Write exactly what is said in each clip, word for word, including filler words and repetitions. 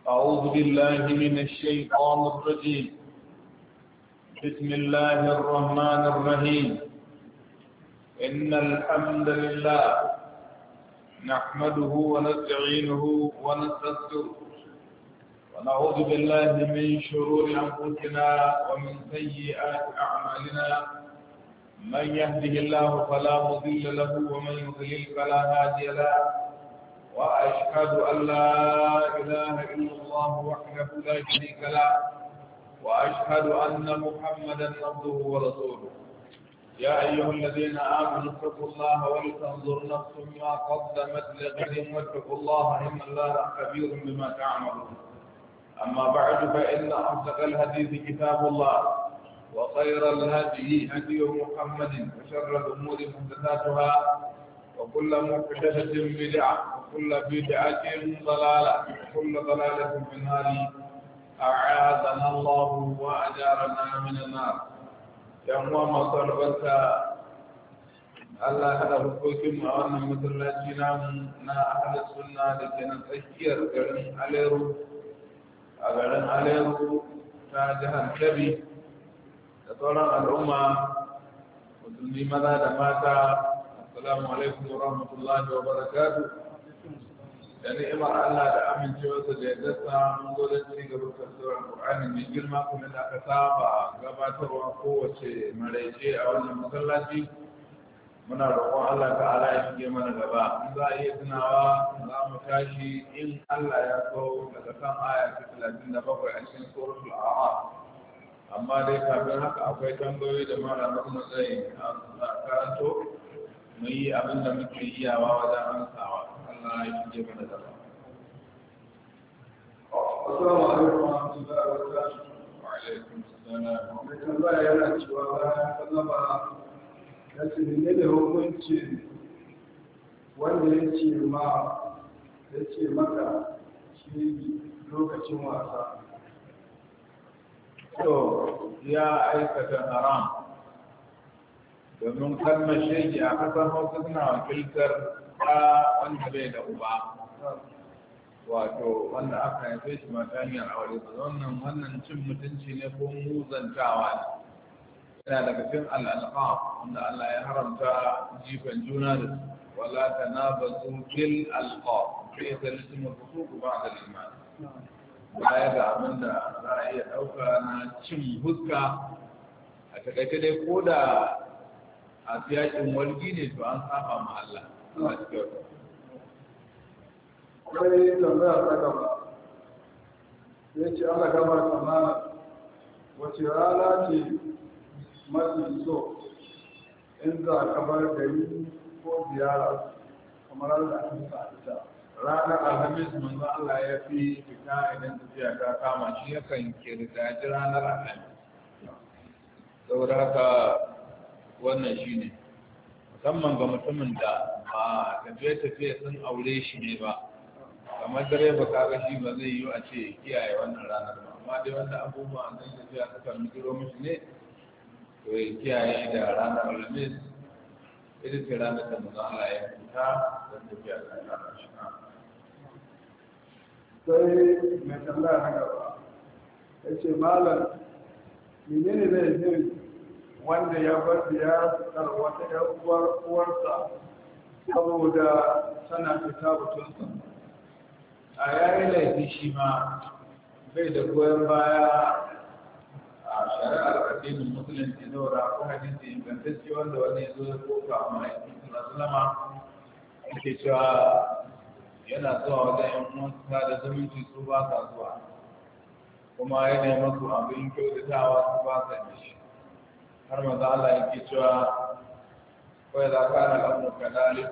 أعوذ بالله من الشيطان الرجيم. بسم الله الرحمن الرحيم. إن الحمد لله نحمده ونستعينه ونستغفره ونعوذ بالله من شرور أنفسنا ومن سيئات أعمالنا. من يهده الله فلا مضل له ومن يضلل فلا هادي له، وأشهد أن لا إله إلا الله وحده لا شريك له، وأشهد أن محمدا عبده ورسوله. يا أيها الذين آمنوا اتقوا الله ولتنظر نفس ما قدمت لغد واتقوا الله إن الله خبير بما تعملون. أما بعد فإن أصدق الحديث كتاب الله، وخير الهدي هدي محمد، وشر الأمور محدثاتها، وكل محدثة بدعة، وكل بدعة ضلالة، وكل ضلالة في النار. أعاذنا الله وأجارنا من النار. yan uwa masu albarka, Allah hada hukokin a wannan masallaci namu na ahalin sunna da ke nan tsakiyar garin Aleru, a garin Aleru ta jihar Kebbi, da sauran al'umma musulmi maza da mata. Assalamu alaikum wa rahmatullahi wa barakatuh. Da ni'imar Allah da amincewarsa da yardarsa mun zo da ci gaba da tafsirin Qur'ani mai girma kuma da aka saba gabatarwa kowace maraice a wannan masallaci. Muna roƙon Allah ta'ala ya shige mana gaba. In za a iya tunawa za mu tashi in Allah ya so daga kan aya ta talatin da bakwai a cikin suratul A'raf. Amma dai kafin haka akwai tambayoyi da malamin mu zai karanto mu yi abin da muke iyawa wajen amsawa. Allah ya shige mana gaba. Assalamu alaikum wa rahmatullahi wa barakatuh. Wa alaikum assalam. Mai tambaya yana cewa bayan sallama ya ce ne da hukunci wanda ya ce ma ya ce maka shi lokacin wasa. To ya aikata haram, domin kalmar shege a kasar Hausa suna wakiltar ɗa wanda bai da uba, wato wanda aka haife shi ma ta hanyar aure. Wannan wannan cin mutunci ne ko muzantawa ne. Yana daga cikin al'alqab wanda Allah ya haramta jifan juna da su. Wala tanabazu bil alqab fi ismi al-fusuq ba'da al-iman. Baya ga abin da za a iya ɗauka na cin huska, a takaice dai ko da a siyakin walgi ne to an saba ma Allah. Akwai tambaya ta gaba, ya ce ana gaba tsammanin wace rana ce mafi so in za ka bar gari ko ziyara kamar da ake sa ita. Ranar Alhamis manzo Allah ya fi fita idan tafiya ta kama shi, yakan kirgaji ranar Alhamis. Saboda haka wannan shi ne, musamman ga mutumin da ba tafiye-tafiye sun aure shi ne ba, kamar direba kaga shi ba zai yi a ce kiyaye wannan ranar ba, amma dai wanda abubuwan zai tafiya suka mikiro mishi ne, to ya kiyaye da ranar Alhamis. Ita ce ranar da manzo Allah ya fita don tafiya ta kama shi. Sai mai tambaya na gaba, ya ce malam menene zai zai wanda ya bar ziyarar wata ‘yan uwar uwarsa saboda tana fita butunsa. A yayin laifi shi ma bai da goyon baya a shari'ar addinin musulunci, saboda ko hadisi ingantacce wanda wani ya zo ya koka a ma'aikin sallama yake cewa yana zuwa wajen ‘yan uwansa da zumunci su ba sa zuwa, kuma ya nemi masu abin kyautatawa su ba sa mishi. har maza Allah yake cewa kawai za ka na lamu kadali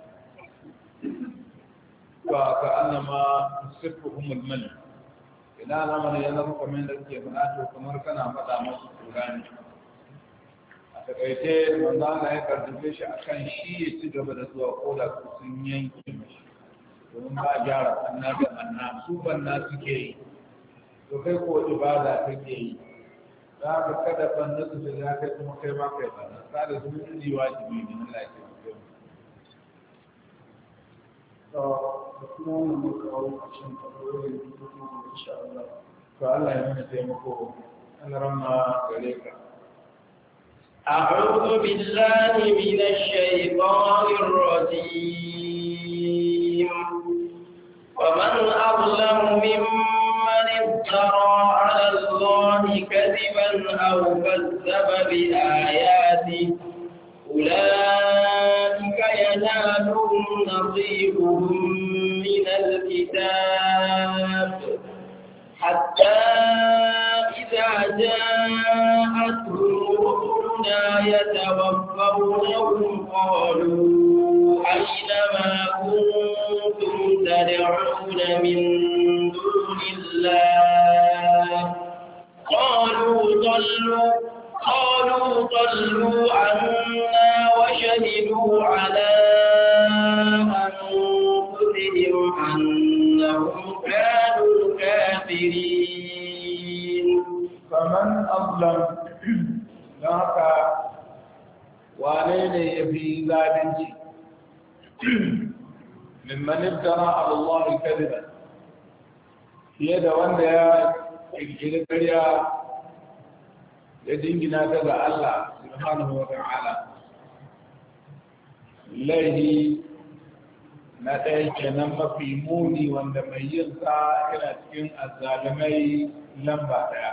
ba ka annama sirfu umul mali. Ina al'amarin ya zama kamar da suke faɗa to kamar kana faɗa masu tura ne. A takaice manzo Allah ya karfafe shi akan shi ya ci gaba da zuwa ko da su sun yanke mashi, domin ba gyara anna da anna su banna suke yi, to kai ko ibada kake yi. Za ka kada banna su da ya kai kuma kai ba kai banna, kada su mutunci wajibi ne. Allah ya ce. da kuma wannan muka kawo ƙarshen tambayoyin da kuma insha Allah. To Allah ya nuna taimako an ramma gare ka. أعوذ بالله من الشيطان الرجيم ومن أظلم ممن افترى على الله كذبا أو كذب بآياته أولئك ينالهم نصيبهم من الكتاب حتى إذا جاءتهم رسلنا يتوفونهم قالوا أين ما كنتم تدعون من دون الله قالوا ضلوا قالوا ضلوا عنا وشهدوا على أنفسهم أنهم كانوا كافرين. فمن أظلم لك وعليه في ذلك ممن افترى على الله كذبا في يد وندى الكريا يديننا كذا الله سبحانه وتعالى ليه na ɗaya kenan mafi muni wanda mai yin sa yana cikin azalimai lamba ɗaya.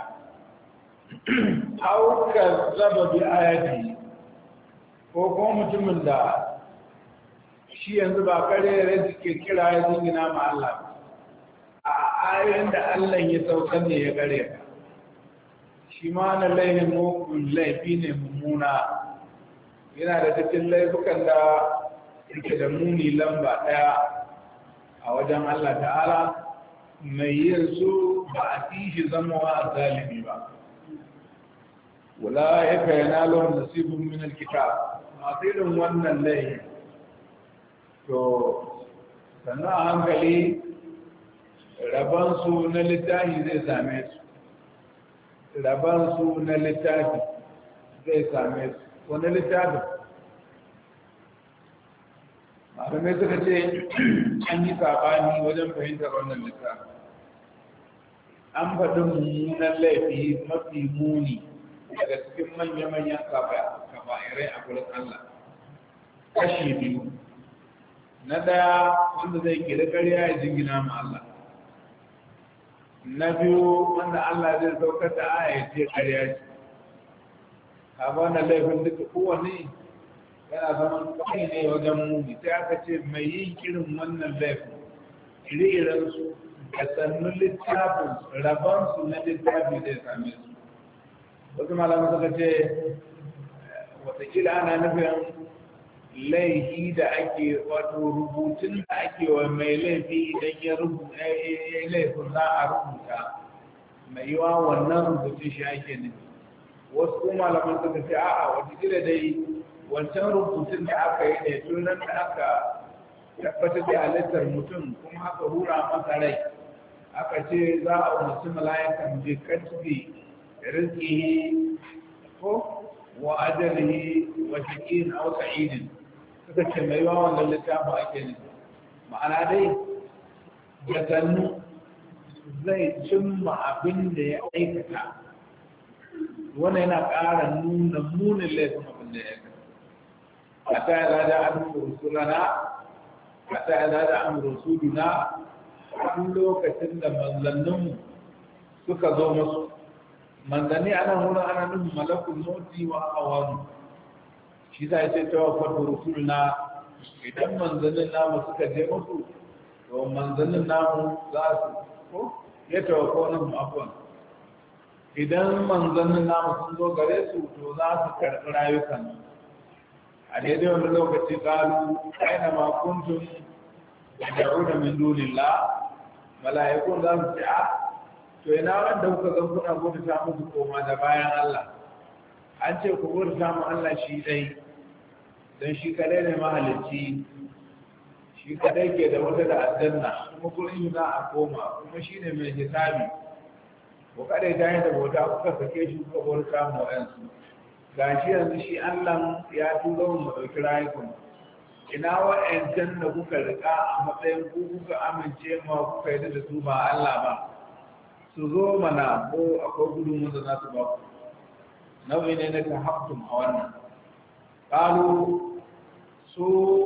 Aukar zaba bi ayati ko kuma mutumin da shi yanzu ba kare da ke kira ya jingina ma Allah a ayoyin da Allah ya saukar ne ya kare ka. Shi ma na laifin mugun laifi ne mummuna yana da cikin laifukan da yake da muni lamba ɗaya a wajen Allah ta'ala mai yin su ba a fi shi zama a zalimi ba. Wula ya ka yana lahun nasibin min alkitab masu irin wannan laifi to sannan a hankali rabansu na littafi zai same su rabansu na littafi zai same su wani littafin malamai suka ce an yi sabani wajen fahimtar wannan littafi an faɗi mummunan laifi mafi muni daga cikin manya-manyan kafa'irai a gurin Allah kashi biyu na ɗaya wanda zai kira ƙarya ya jingina ma Allah na biyu wanda Allah zai saukar da aya ce ƙarya ce a wannan laifin duka kowane yana zaman kai ne wajen muni sai aka ce mai yin irin wannan laifin ire-iren su da sannu littafin rabansu na littafi zai same su wasu malamai suka ce watakila ana nufin laifi da ake wato rubutun da ake wa mai laifi idan ya rubuta ya laifin za a rubuta mai yiwa wannan rubutun shi ake nufi wasu kuma malamai suka ce a'a watakila dai wancan rubutun da aka yi ne tunan da aka tabbatar da halittar mutum kuma aka hura masa rai aka ce za a umarci mala'ikan bi katbi rizqihi ko wa ajalihi wa shaqiyin aw sa'idin suka ce mai yawa wannan littafin ake ne ma'ana dai da sannu zai cimma abin da ya aikata wannan yana ƙara nuna munin laifin abin da ya aikata حتى إذا جاء أمر رسولنا حتى إذا جاء أمر رسولنا كل كتن منزلهم سكزوا مصر منزلني أنا هنا أنا نم ملك الموت وأوان شيء يتوفى رسولنا إذا منزلنا مسكجوا مصر ومنزلنا ذات يتوفونهم أفوان idan manzannin namu sun zo gare su to za su karɓi rayukansu a daidai wani lokaci kalu aina ma kuntum yad'una min dunillah mala'ikun za su ce a to ina wanda kuka zan kuna gudu ta musu koma da bayan Allah an ce ku gudu ta mu Allah shi dai don shi kadai ne mahalicci shi kadai ke da wata da aljanna kuma gurin za a koma kuma shi ne mai hisabi ko kadai ta yi da bauta kuka sake shi kuka bauta mu yansu ga shi yanzu shi Allah ya turo mu ɗauki rayukan ina wa'ancan da kuka rika a matsayin ku kuka amince ma kuka yi da su ba Allah ba su zo mana ko akwai gudunmu da za su ba ku nau'i ne na tahakkun a wannan ƙalu su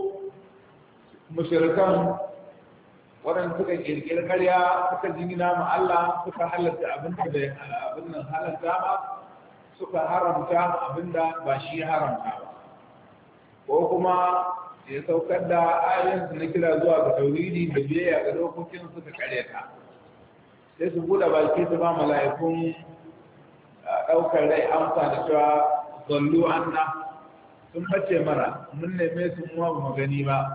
mushrikan waɗanda suka ƙirƙiri ƙarya suka jingina ma Allah suka halatta abinda bai abin nan halatta ba suka haramta abinda ba shi haramta ba ko kuma ya saukar da ayoyinsu na kira zuwa ga tauhidi da biyayya ga dokokin suka karyata sai su buɗe baki su ba mala'ikun ɗaukar rai amsa da cewa zallu anna sun bace mara mun neme su kuma ba mu gani ba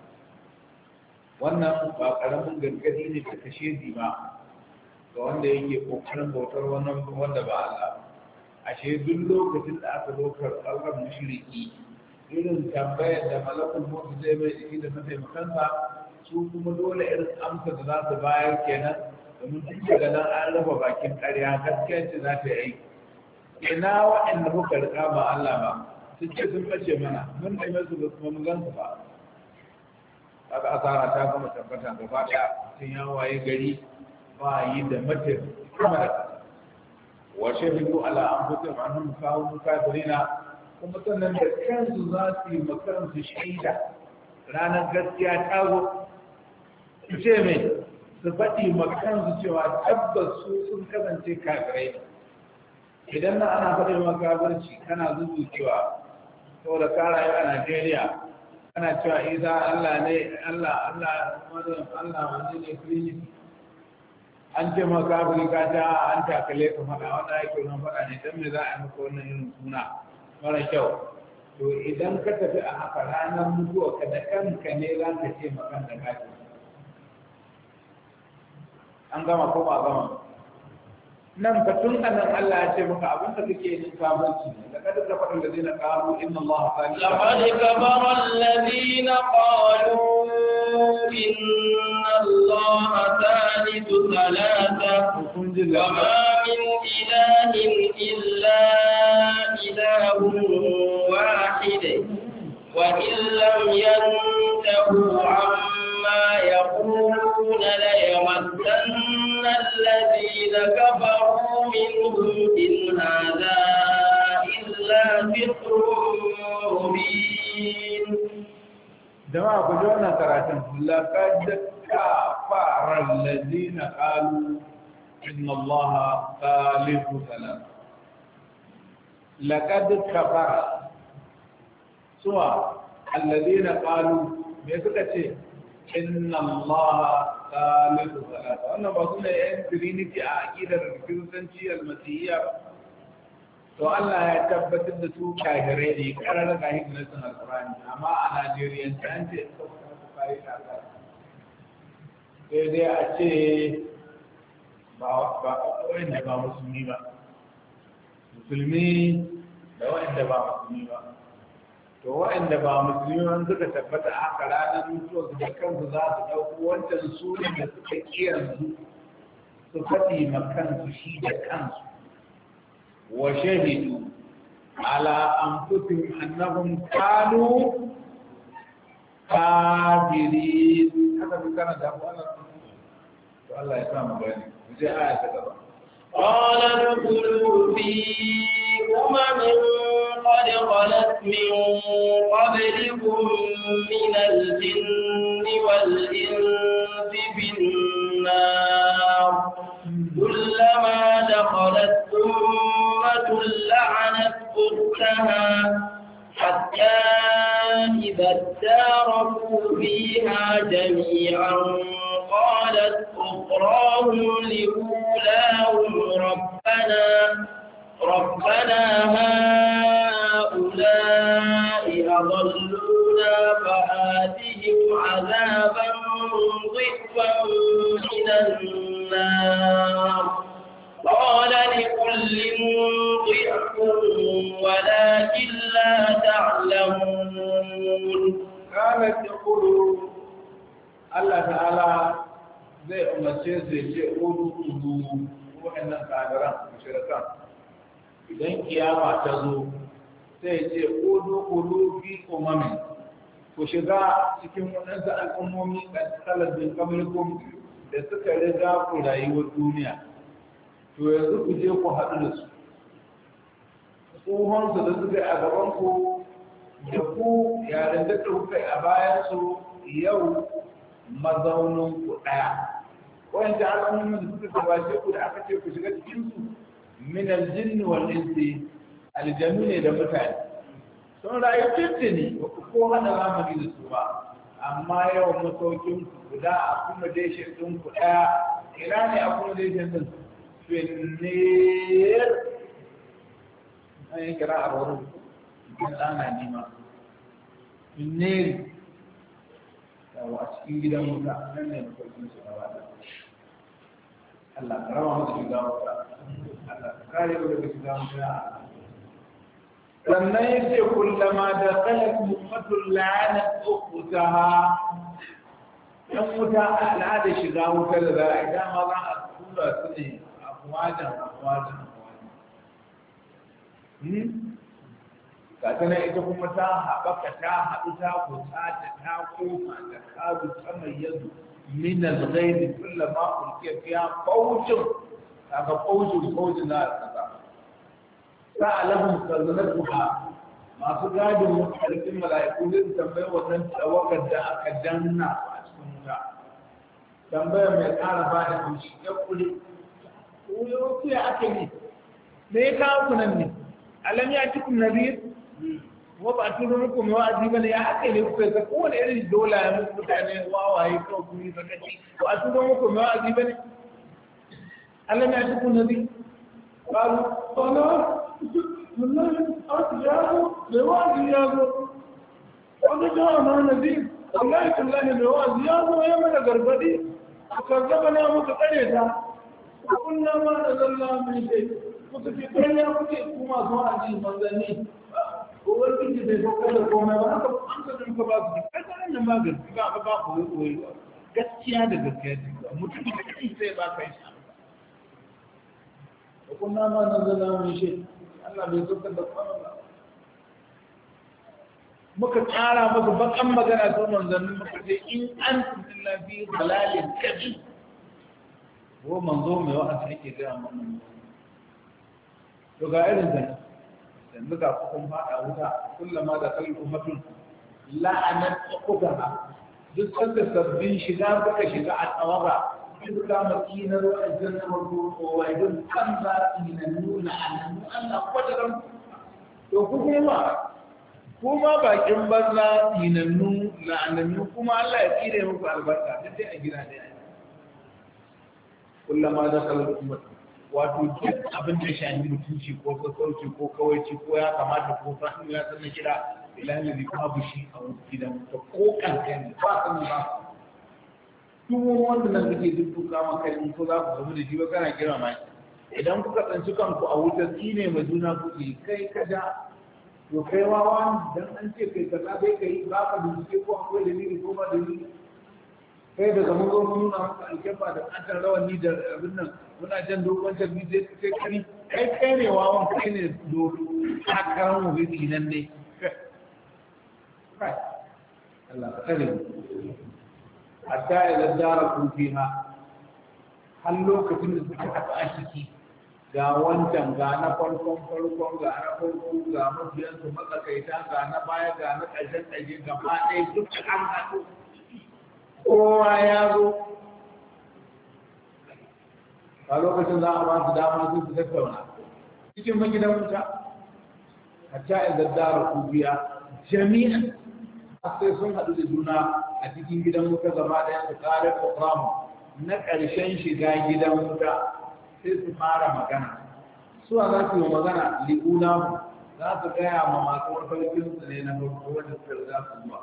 wannan ba ƙaramin gargadi ne da kashe ba ga wanda yake kokarin bautar wannan wanda ba Allah ashe duk lokacin da aka dokar Allah mushriki irin tambayar da malakul mutu zai mai jiki da mataimakansa su kuma dole irin amsa da za su bayar kenan domin duk daga nan an raba bakin ƙarya gaskiya ce za ta yi ina waɗanda kuka rika ba Allah ba su ce sun bace mana mun da su ba kuma mun gansu ba kaga asara ta gama tabbata gaba ɗaya sun ya waye gari ba yi da mace kuma da wa shahidu ala anfusihim annahum kanu kafirina kuma sannan da kansu za su yi makaransu shaida ranar gaskiya ta zo su ce mai su faɗi makansu cewa tabbas su sun kasance kafirai idan na ana faɗin makabarci kana zuzu cewa saboda ka rayu a Najeriya ana cewa isa Allah ne Allah Allah Allah wani ne kirinci an ce makabari ka ta an takale ka faɗa wanda yake nan faɗa ne don me za a yi maka wannan irin suna mara kyau to idan ka tafi a haka ranar mutuwa ka da kanka ne za ka ce makan da kafi an gama ko ba gama nan ka tun anan Allah ya ce maka abin da kake yin kafirci ne laqad kafara alladhina qalu inna Allah thalithu laqad kafara alladhina qalu inna Allah thalithu thalatha wa ma min ilahin illa ilahun wahid wa in lam yantahu amma yaquluna la yamassanna alladhina kafaru minhum in hadha illa dhikrun mubin. jama'a ku ji wannan karatun laqad kafara alladhina qalu inna allaha thalithu thalatha laqad kafara suwa alladhina qalu me suka ce inna allaha thalithu thalatha wannan ba sune yan trinity a aqidar kiristanci almasihiyya to Allah ya tabbatar da su kafirai ne karar ga hikmatin alqur'ani amma a Najeriya an ce sai dai a ce ba ba wanda ba musulmi ba musulmi da wanda ba musulmi ba to wanda ba musulmi wanda suka tabbata haka ranar mutuwa su da kansu za su ɗauko wancan sunan da suka kiyansu su faɗi ma kansu shi da kansu وشهدوا على أنفسهم أنهم كانوا كافرين هذا كان دعوانا الله يسلم بيني وجاء آية كذا قال ادخلوا في أمم قد خلت من قبلكم من الجن والإنس في النار كلما دخلت أمة لعنت أختها حتى إذا اداركوا فيها جميعا قالت أخراهم لأولاهم ربنا ربنا هؤلاء أضلونا فآتهم عذابا ضعفا من النار قال لكل ضعف ولكن لا تعلمون كانت يقول الله تعالى zai umarce su ya ce ƙudu ƙudu waɗannan ƙadaran mashirakan idan kiyama ta zo sai ce ƙudu ƙudu fi umamin ku shiga cikin waɗansu al'ummomi da talabin kamulkum da suka riga ku rayuwar duniya to yanzu ku je ku haɗu da su tsohonsu da suka yi a gabanku da ku yaren da kuka yi a bayansu yau mazaunin ku ɗaya wanda al'ummomin da suka gabace ku da aka ce ku shiga cikinsu min aljinni wal insi aljanu ne da mutane sun rayu tuntuni ba ku ko hada zamani da su ba amma yau masaukin ku guda accommodation din ku ɗaya ina ne accommodation din finnir an yi kira a wurin cikin ɗana nima finnir yawa a cikin gidan wuta nan ne masaukin su na wata Allah ka rama musu shiga wuta Allah ka kare mu daga shiga wuta sannan yace kullama da qalat ummatul la'anat ukhtaha yan wuta al'ada shiga wuta da za a dama za a tura su ne a wajen wajen hmm ga tana ita kuma ta haɓaka ta haɗu ta kusa ta ta koma ta kazu ta mai yanzu min al-ghayb kullama ulqiya fiha fawjun kaga fawjun fawjun na kaza sa'alahum kazanatuha masu gadin mutarkin mala'iku zai tambaye wannan tawakar da aka danna a cikin wuta tambaya mai ƙara ba da kushi ya kuli ko yau sai ake ne me ya kawo ku nan ne alam ya cikin nabir wa ba turo muku mai wa'azi bane ya aka ne kuka ga kowane irin dola ya muku mutane wawaye kawai ku yi sakaci ko a turo muku mai wa'azi bane alam ya cikin nabir قالوا والله والله أرجعوا لوازي يازو وقجاءنا نذير والله كالله لوازي يازو ويمن قربدي وكذبنا متقريتا وقلنا ما نزل الله من شيء متفقين يا مكي كما سوازي مزاني هو الكتب يفكر لكم ما أنت من كباسي أنا نما قلت بقى بقى قوي قوي gaskiya da gaskiya mutum da kai sai ba kai shi وكنا ما نزلنا من شيء Allah bai zo da kwano muka tsara maka bakan magana to manzannin muka ce in an illa fi dalalin kabi ko manzo mai wa'azi yake ga mun to ga irin da yanzu ga kun fada wuta kullama da kal ummatun la'anat uqbaha duk sanda sabbin shiga baka shiga a tsawaga duk kama kinar wa'azin na farko ko wa'azin kan za su yi na nuna annabi Allah kwadaran to ku kuma kuma bakin banza tinannu la'anannu kuma Allah ya tsire muku albarka duk dai a gida dai kullama da kallon ummatu wato duk abin da shi mutunci ko sassauci ko kawaici ko ya kamata ko sahihu ya sanna kira ilahi bi babu shi a gidan ko kankan ba san ba duk wanda nan kake dubbuka maka in ko za ku gamu da shi ba kana kira mai idan kuka tsanci kanku a wutar tsine mai juna kuke kai kada to kai wawa dan an ce kai kaza dai kai ba ka bincike ko akwai dalili ko ba dalili kai daga mun zo mun nuna maka alkefa da an rawani da abin nan muna jan dogon tarbi sai kai kari kai kai ne wawan kai ne dodo a karan mu bi nan ne kai Allah ka kare mu hatta idan daraku fiha har lokacin da suka haɗu a ciki ga wancan ga na farkon farkon ga na farko ga mabiyansu matsakaita ga na baya ga na ƙarshen ƙarshe gaba ɗaya duk an haɗu kowa ya zo a lokacin za a ba su dama su su tattauna cikin magidan wuta hatta idan daraku fiha jami'an sai sun haɗu da juna a cikin gidan wuta gaba ɗaya su ƙarar ƙwaƙwamu na ƙarshen shiga gidan wuta sai su fara magana suwa za su yi magana li'una za su gaya ma masu mafarkinsu ne na farko wanda suka riga su zuwa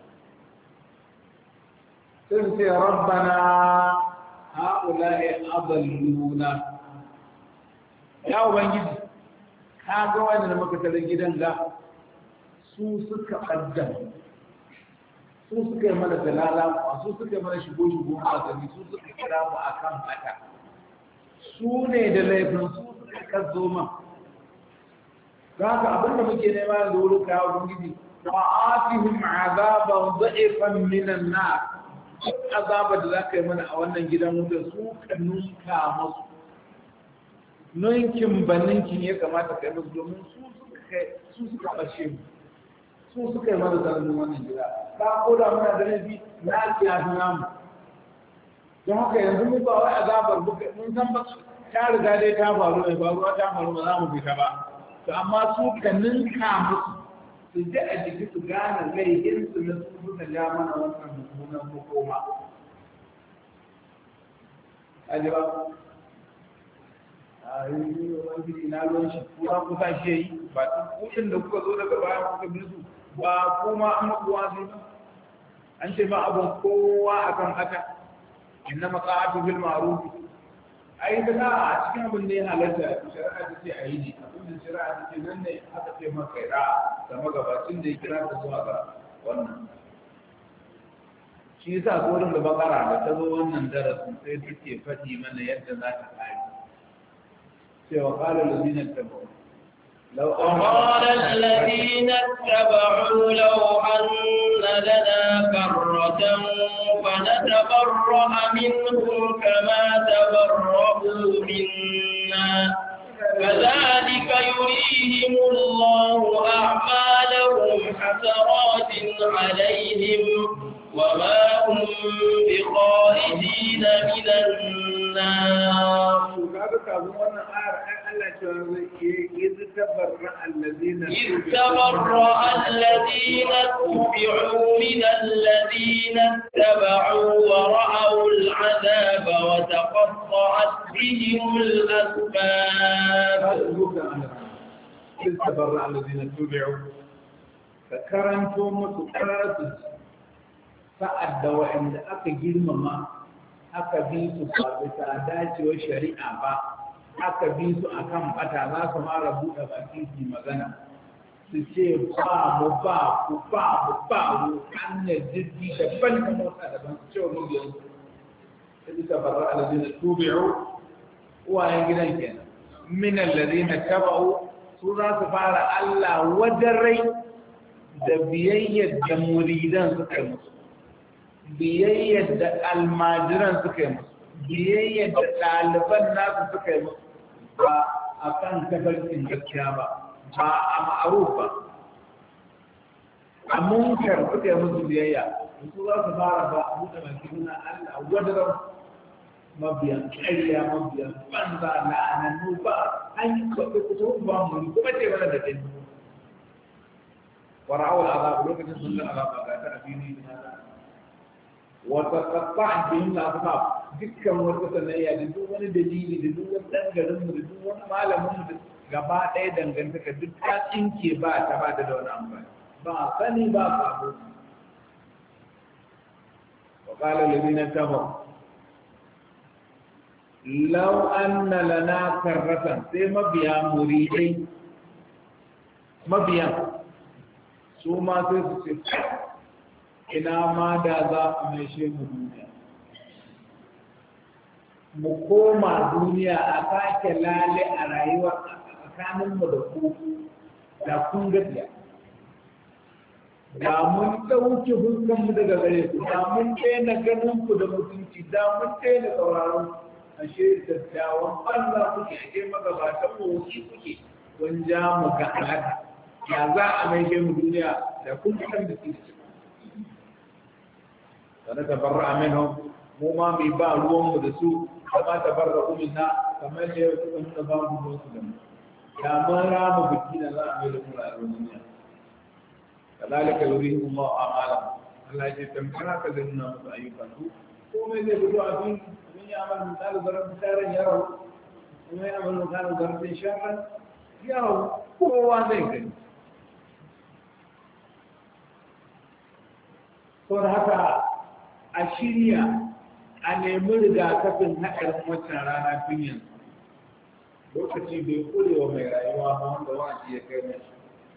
sun ce rabbana ha'ula'i adalluna ya ubangiji ka ga wanda muka tare gidan ga su suka ƙaddam su suka yi mana dalala su suka yi mana shigo-shigo magani su suka kira mu a kan haka su ne da laifin su suka kazo man za ka abinda muke nema da wurin kawo ubangiji wa'atihim azaban dha'ifan minan nar azaba da zaka yi mana a wannan gidan wuta su ka nunka musu nunkin baninkin ya kamata kai musu domin su suka su suka bashe mu su suka yi mana zanen wannan gida ka koda muna da nabi na kiyaye namu don haka yanzu mu ba wai azabar mun san ba ta riga dai ta faru mai faruwa ta faru ba za mu fita ba to amma su ka ninka musu su ji a jiki su gane laifin su na su suka ja mana wannan mummunan makoma aji ba a yi wani gidi na ruwan shi kuma kusa shi yi ba kudin da kuka zo daga bayan kuka bi su ba kuma an makuwa sai ba an ce ma abin kowa akan haka inna maqa'atu bil ma'ruf ai da a cikin abin da ya halatta shari'a ta ce a yi ne abin da shari'a ta ce nan ne aka ce maka ira da magabacin da ya kira ta zuwa ga wannan shi yasa gurin da bakara da ta zo wannan darasin sai take faɗi mana yadda za ta kare cewa qala allazina tabu لو قال الذين اتبعوا لو أن لنا كرة فنتبرأ منهم كما تبرأوا منا كذلك يريهم الله أعمالهم حسرات عليهم وما هم بخارجين من النار إذ تبرأ الذين اتبعوا من الذين اتبعوا ورأوا العذاب وتقطعت بهم الأسباب إذ تبرأ الذين اتبعوا فكرنتم وتكررتم فأدوا عند أكجر مما أكبيت فبتعدات وشريعة aka bi su a kan bata za su mara buɗe baki su magana su ce ba mu ba ku ba mu ba mu hanyar jirgi daban da motsa daban su ce wa mubiyan su ta bisa farar alazina tubi'u uwayen gidan kenan min alazina taba'u su za su fara Allah wadarai da biyayyar da muridan suka yi musu biyayyar da almajiran suka yi musu biyayyar da ɗaliban nasu suka yi musu ba a kan tafarkin gaskiya ba ba a ma'aruf ba a munkar suka yi musu biyayya su za su fara ba a buɗe baki nuna Allah wadaran mabiyan ƙarya mabiyan banza la'anannu ba an yi kwaɗe kusa ba mu kuma ce mana da ɗin wara'awar azabu lokacin sun ga azaba ga ta abini na wata kafa bihim al-asbab dukkan wata sanayya da duk wani dalili da duk wani dan garin mu da duk wani malamin mu gaba ɗaya dangantaka duk ta tsinke ba ta ba da wani amfani ba sani ba sabo wa qala alladhina tabu law anna lana karratan sai mabiya muridai mabiya su ma sai su ce ina ma da za a maishe mu duniya mu koma duniya a sake lale a rayuwar tsakaninmu da ku da kun gajiya da mun ɗauke huskanmu daga gare ku da mun daina ganin ku da mutunci da mun daina sauraron ashe dattawan Allah kuke ashe magabatan mu wuce kuke kun ja mu ga halaka ya za a maishe mu duniya da kun san da su ونتبرأ منهم وما بيباع لهم بدسو كما تبرأوا منا كما يقولون نباع مسلم يا مرا مبكينا لا أعمل من الدنيا كذلك يريهم الله أعمالهم الله يتمكنا كذلنا أيوكا وما يقولوا أبين من يعمل مثال ضرب خيرا يروا وما يعمل مثال ضرب شرا يروا هو ذلك فهذا a shirya a nemi rigakafin haɗarin wancan rana tun yanzu lokaci bai kurewa mai rayuwa ba wanda wani ya kai mai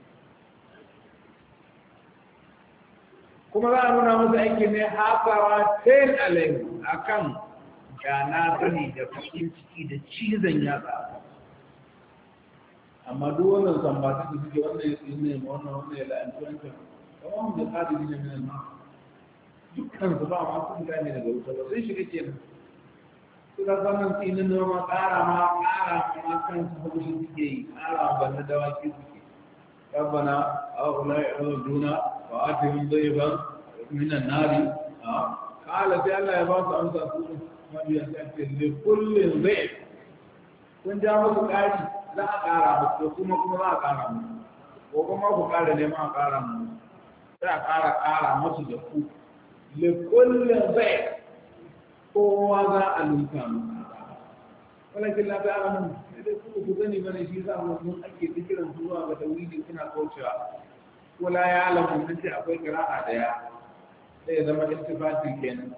kuma za a nuna masa aiki ne hafawa ten alayhi a kan gana sani da fakin ciki da cizon yatsa amma duk wannan zambata da suke wannan ya tsine ma wannan wannan ya la'anci wancan kawai da kadiri ne min ma dukkan su ba ma su mutane daga wuta ba sai shiga kenan su ga zaman tsinin noma ƙara ma ƙara ma kan su hudu suke yi ƙara ban da dawaki suke rabbana أولئك يردون فآتهم ضيفا من النار قال في الله يباس أمسى سورة ما بيأتي لكل ضيف kun ja musu ƙari za a ƙara musu kuma kuma za a ƙara musu ko kuma ku ƙara ne ma a ƙara musu sai a ƙara ƙara musu da ku likullin zai kowa za a lunka musu walakin la ta'lamun sai ku ku gani bane shi za mu mun ake dikiran zuwa ga tawhidi kuna kaucewa wala ya alamu mun ce akwai qira'a daya sai ya zama istifati kenan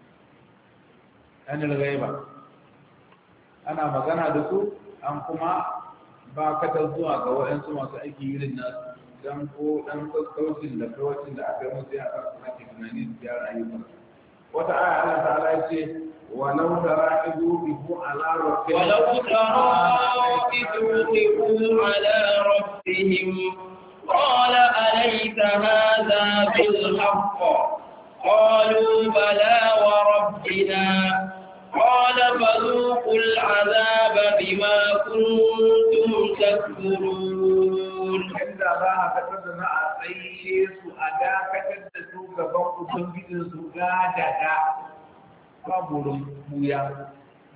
anil ghaiba ana magana da su an kuma ba ka ta zuwa ga waɗansu masu aiki irin nasu dan ko dan sassaucin da kawacin da aka yi musu ya karɓi ake tunani su gyara ayyukan wata aya Allah ta'ala ya ce ولو ترى إذ وقفوا على ربهم ولو ترى إذ وقفوا على ربهم قال أليس هذا بالحق قالوا بلى وربنا قال فذوقوا العذاب بما كنتم تكفرون عند الله كتبنا أعطيه سؤالا كتبت سوء بنك سوء babu buya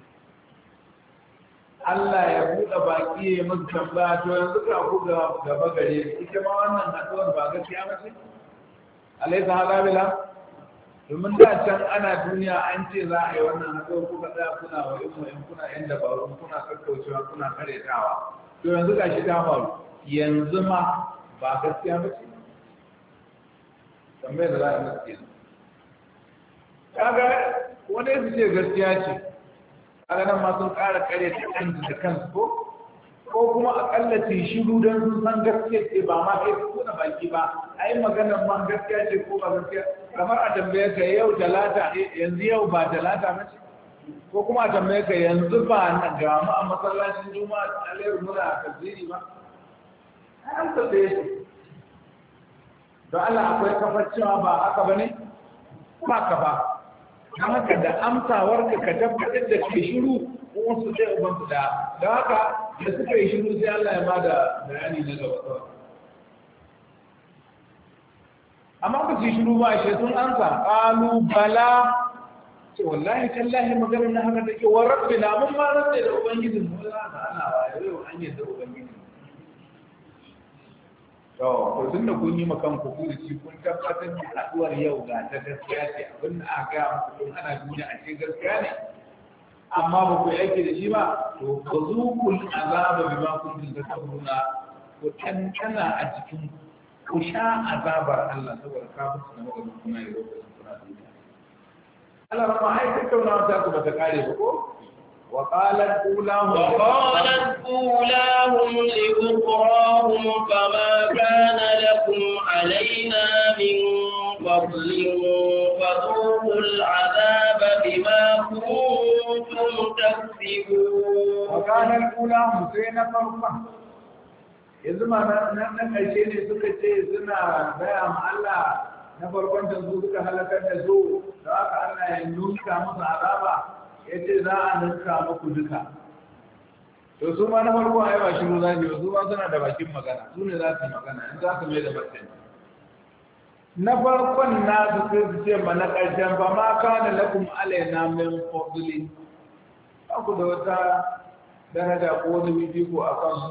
Allah ya buɗe baki ya musu tambaya to yanzu ka ku gaba gare ita ma wannan haɗuwar ba gaskiya ba ce alaisa halabila domin da can ana duniya an ce za a yi wannan haɗuwar kuka tsaya kuna wa yin wa'in kuna yan dabaru kuna kakkaucewa kuna karetawa to yanzu ga shi ta faru yanzu ma ba gaskiya ba ce tambayar da za a masu kenan kaga wani su ce gaskiya ce a ganin masu ƙara kare ta kansu da kansu ko ko kuma akalla ce shiru don sun san gaskiya ce ba ma kai su na baki ba a yi maganar ma gaskiya ce ko ba gaskiya kamar a tambaye ka yau talata yanzu yau ba talata mace ko kuma a tambaye ka yanzu ba na gamu a masallacin juma'a alayhi muna a tasiri ba an tambaye shi don Allah akwai kafar cewa ba haka ba ne ba ka ba don haka da amsawar ka ka tabbatar da ke shiru ko wasu zai uban su da don haka da suka yi shiru sai Allah ya bada bayani na gaba kawai amma ku ci shiru ba shi sun amsa qalu bala ce wallahi tallahi maganar na haka take wa rabbina mun ma rabbi da ubangijin mu za ka ana wa yau an yadda ubangiji to ko tun da kun yi makan ku ku ci kun tabbatar da haduwar yau ga ta gaskiya ce abin da aka ga muku tun ana duniya a ce gaskiya ne amma ba ku aiki da shi ba to ku zuqul azaba bima kuntum tasabuna ku tantana a cikin ku sha azabar Allah saboda kafin na magana kuna yi lokacin kuna duniya Allah ba ma ai tattauna ta ku ba ta kare ba ko وقالت أولاهم وقالت أولاهم لأخراهم فما كان لكم علينا من فضل فذوقوا العذاب بما كنتم تكسبون وقالت أولاهم سينا فرقا yanzu ma na ƙarshe ne suka ce suna gaya ma Allah na farkon da su suka halakar da su da aka Allah ya nunka musu azaba ya ce za a ninka muku duka to su ma na farko a yi ba shiru za su su ba suna da bakin magana su ne za su yi magana in za su mai da bakin na farkon na su sai su ce ma na ƙarshen ba ma kana lakum alaina min fadli ba ku da wata daraja ko wani bibiko a kan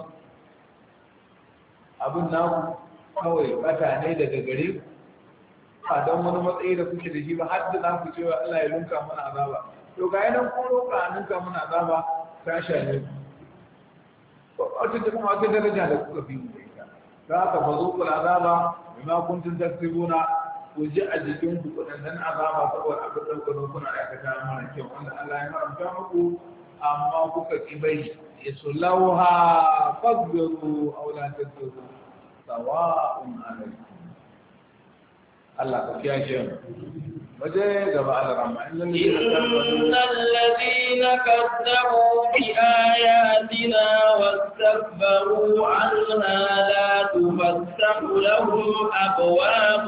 abin naku kawai bata ne daga gare ku ba don wani matsayi da kuke da shi ba har da za ku cewa Allah ya lunka mana azaba to ga yanan ko roƙa ninka muna azaba ta shaye wata da kuma wata daraja da kuka fi mu ita za ka bazo ku azaba bima kuntum taksibuna ku ji a jikin ku kudannan azaba saboda abin daukar kuna aikata mana kyau wanda Allah ya haramta muku amma kuka ki bai yasulauha fadbiru aw la tadbiru sawa'un alaykum Allah ka kiyashe mu وجاء جماعة الرحمة إن الذين الذين كذبوا بآياتنا واستكبروا عنها لا تفتح لهم أبواب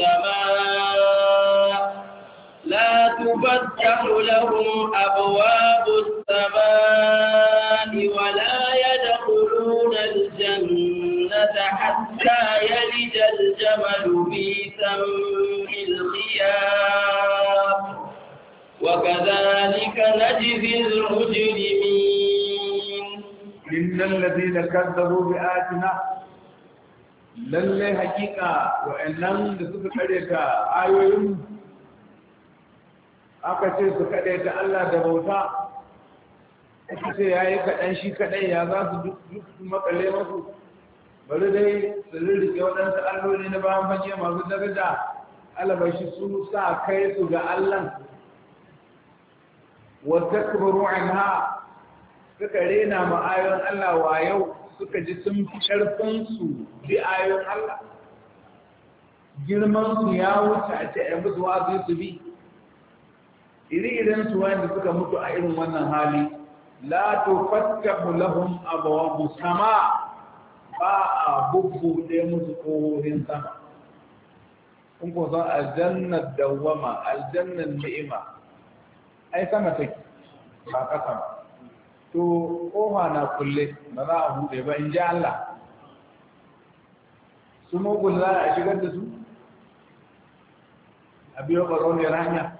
السماء لا تفتح لهم أبواب السماء ولا يدخلون الجنة حتى يلج الجمل في سم الخياط وكذلك نجزي المجرمين. إن الذين كذبوا بآياتنا لله حقيقة وإنهم لسكرك آيوهم aka ce su kaɗai ta Allah da bauta aka ce ya yi kaɗan shi kaɗai ya za su duk makale masu bari dai su rirrike waɗansu alloli na bayan fage masu daraja alabashi su sa kai su ga Allah wata kubaru an ha suka rena ma ayon Allah wa yau suka ji sun fi ƙarfinsu bi ayon Allah girmansu ya wuce a ce ‘yan musu wasu su bi iri-irin su wanda suka mutu a irin wannan hali la tufattahu lahum abwabu sama ba a bubbuɗe musu kohohin sama kun ko san aljannar dawwama aljannar ni'ima ai sama take ba kasa ba to kofa na kulle ba za a buɗe ba in ji Allah su mugun za a shigar da su a biyo ɓarauniyar hanya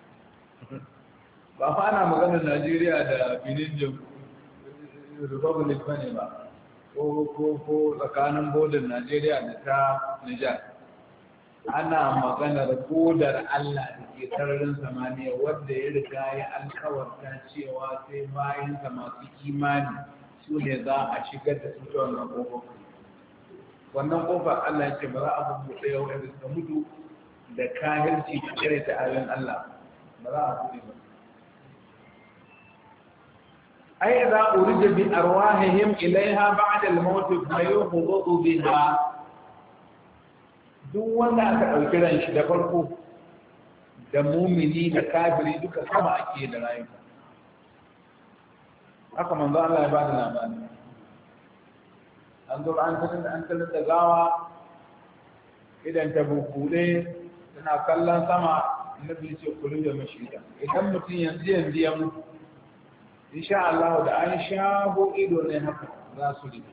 ba fa ana maganar Najeriya da Benin Republic ba ne ba ko ko ko tsakanin bodin Najeriya da ta Nijar ana maganar bodar Allah da ke sararin samaniya wadda ya riga ya alkawarta cewa sai bayansa masu imani su ne za a shigar da su ta wannan kofar wannan kofar Allah ya ce ba za a buɗe yau da suka mutu da kahirci da kare ta ayoyin Allah ba za a buɗe ba أي إذا أريد بأرواحهم إليها بعد الموت فيهبط بها duk wanda aka ɗauki ran shi da farko da mumini da kafiri duka sama ake da rayuka haka manzo Allah ya bada labari an zo an tattara an tattara da gawa idan ta bukude tana kallon sama annabi ce kullu da mashida idan mutum yanzu yanzu ya mutu insha Allah da an shago ido ne haka za su rike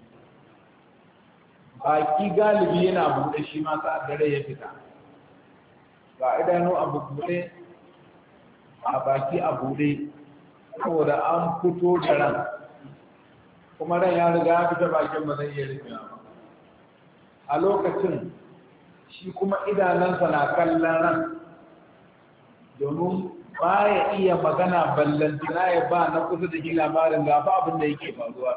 baki galibi yana buɗe shi ma sa dare ya fita ba idanu a buɗe a baki a buɗe saboda an fito da ran kuma ran ya riga ya fita bakin ba zai iya rufe ba a lokacin shi kuma idanansa na kallon ran domin ba ya iya magana ballantana ya ba na kusa da shi labarin gafa abin da yake faruwa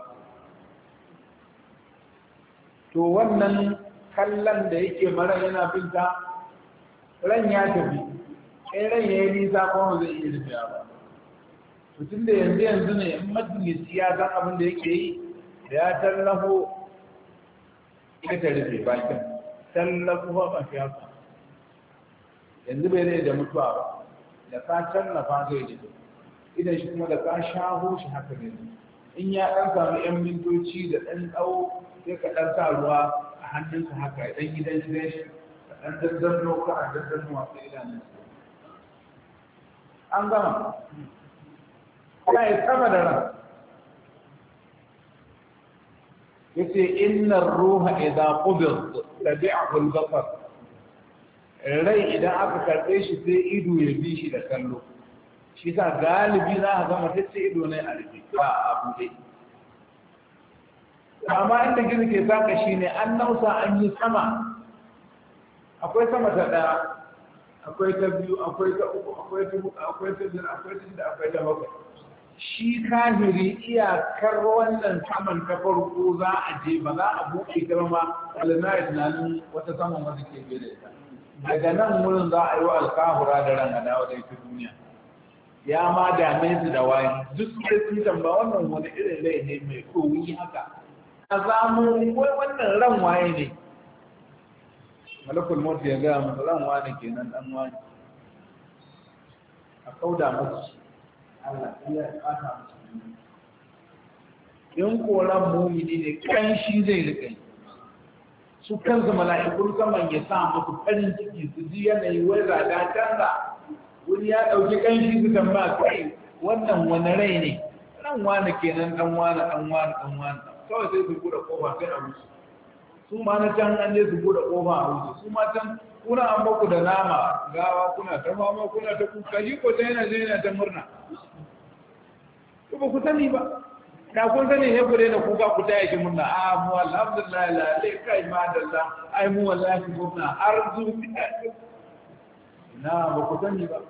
to wannan kallon da yake mara yana binta ran ya tafi ɗaya ran ya yi nisa kuma zai iya rufiya ba mutum da yanzu yanzu ne in majalisi ya san abin da yake yi da ya tallafo ya ta rufe bakin tallafo ba ba shi haka yanzu bai zai da mutuwa ba da ka tallafa zai ji idan shi kuma da ka shaho shi haka ne in ya ɗan samu yan mintoci da ɗan tsawo sai ka ɗan sa ruwa a hannunsa haka ya ɗan gidan gidan shi ka ɗan dandanno ka a dandanno masu idanunsa an gama ya yi sama da ran ya ce innar ruha idan qubid tabi'ahu al-basar rai idan aka karɓe shi sai ido ya bi shi da kallo shi sa galibi za a zama tace ido ne a rufe ba a buɗe amma inda gizo ke saka shi ne an nausa an yi sama akwai sama ta ɗaya akwai ta biyu akwai ta uku akwai ta huɗu akwai ta biyar akwai ta shida akwai ta bakwai shi kahiri iyakar wannan saman ta farko za a je ba za a buɗe ta ma alina ya tunanin wata saman wanda ke biye da ita daga nan wurin za a yi wa alkahura da ran a dawo da ita duniya ya ma dame su da waye duk sai sun tamba wannan wani irin rai ne mai kowi haka a zamu wai wannan ran waye ne malakul maut ya ga mu ran wane kenan dan wani a kauda musu Allah ya ɓata musu in koran mumini ne kanshi zai rika yi su kansu mala'ikun saman ya sa musu farin ciki su ji yanayi wai rada canza wani ya ɗauki kanshi su tambaya kai wannan wani rai ne ɗan wani kenan ɗan wani ɗan wani ɗan wani kawai sai su buɗe ƙofa sai a wuce su ma na can an je su buɗe ƙofa a wuce su ma can kuna an baku da nama gawa kuna ta fama kuna ta kuka shi ko sai yana je yana ta murna to ba ku sani ba da kun sani ne ku daina kuka ku taya shi murna a mu alhamdulillah la lai kai ma da Allah ai mu wallahi murna har zuci na ba ku sani ba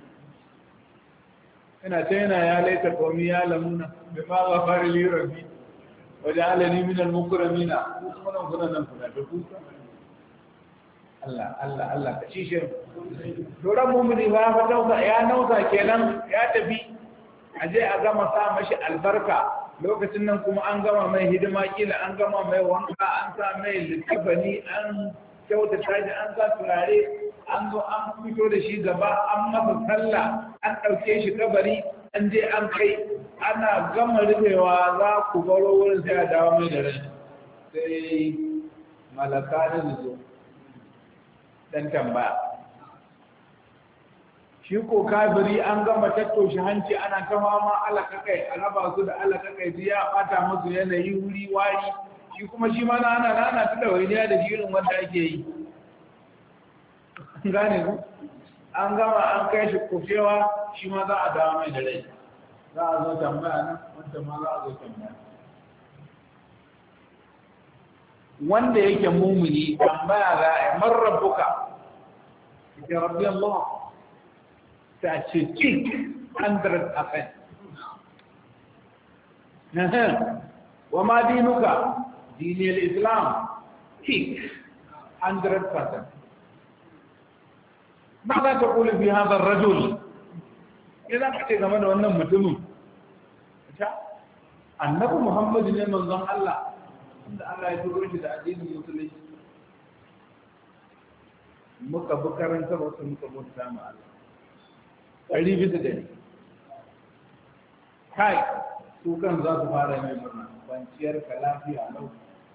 ina ta yana ya laita qawmi ya lamuna bima ghafara li rabbi waja'alani min al-mukramina kuma nan kuna nan kuna da kuka Allah Allah Allah ka ci shi doran mu'mini ba fa dauka ya nausa kenan ya tafi aje a gama sa mashi albarka lokacin nan kuma an gama mai hidima kila an gama mai wanka an sa mai likafani an kyautata shi an sa turare an zo an fito da shi gaba an masa sallah an ɗauke shi kabari an je an kai ana gama rufewa za ku baro wurin sai a dawo mai da rai sai malaka da zo dan tambaya shi ko kafiri an gama tattoshe hanci ana ta fama alaka kai alaba su da alaka kai ya bata musu yanayi wuri wari shi kuma shi ma na ana ana ta dawainiya da shirin wanda ake yi gane ku an gama an kai shi kufewa shi ma za a dawo mai da rai za a zo tambaya nan wanda ma za a zo tambaya wanda yake mumuni tambaya za a yi man rabbuka ya rabbi Allah ta ce tik hundred percent wa ma dinuka dinil islam tik hundred percent ماذا تقول في هذا الرجل إذا كنت كمان وانا متمم annabi Muhammad ne manzon Allah inda Allah ya turo shi da addinin musulunci muka bi karanta wasu muka bauta ma Allah ɗari bisa ɗari kai su kan za su fara mai murna kwanciyar ka lafiya lau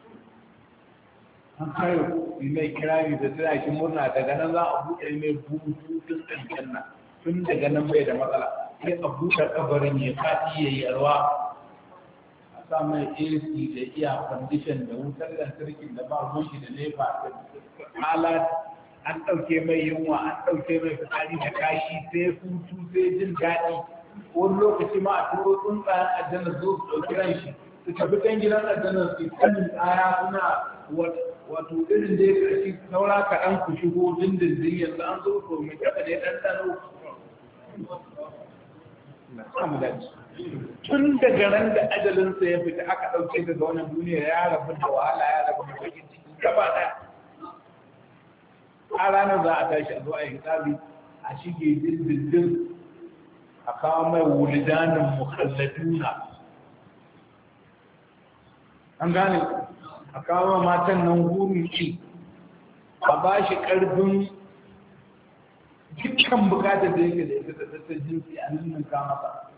an kayo yi mai kirari da tana shi murna daga nan za a buɗe mai bututun aljanna tun daga nan bai da matsala sai a buɗe kabarin ya faɗi ya yi yarwa a sa mai A C da iya kwandishan da wutar lantarki da ba ruwan da nefa da alat an ɗauke mai yunwa an ɗauke mai fitsari da kashi sai hutu sai jin daɗi wani lokaci ma a turo tsuntsayen aljanna zo su ɗauki ran shi su tafi kan gidan aljanna su kanin tsaya suna wato irin da ya ƙarfi saura kaɗan ku shigo dindindin yanzu an zo ko mai taɓa ne ɗanɗano tun daga ran da ajalinsa ya fita aka ɗauke daga wannan duniya ya rabu da wahala ya rabu da bakin ciki gaba ɗaya a ranar za a tashi a zo a yi hisabi a shige dindindin a kawo mai wulidanin mukhalladuna an gane a kawo matan nan gurin ci a ba shi ƙarfin dukkan bukatar da yake da ita da tattar jinsi a nan kamata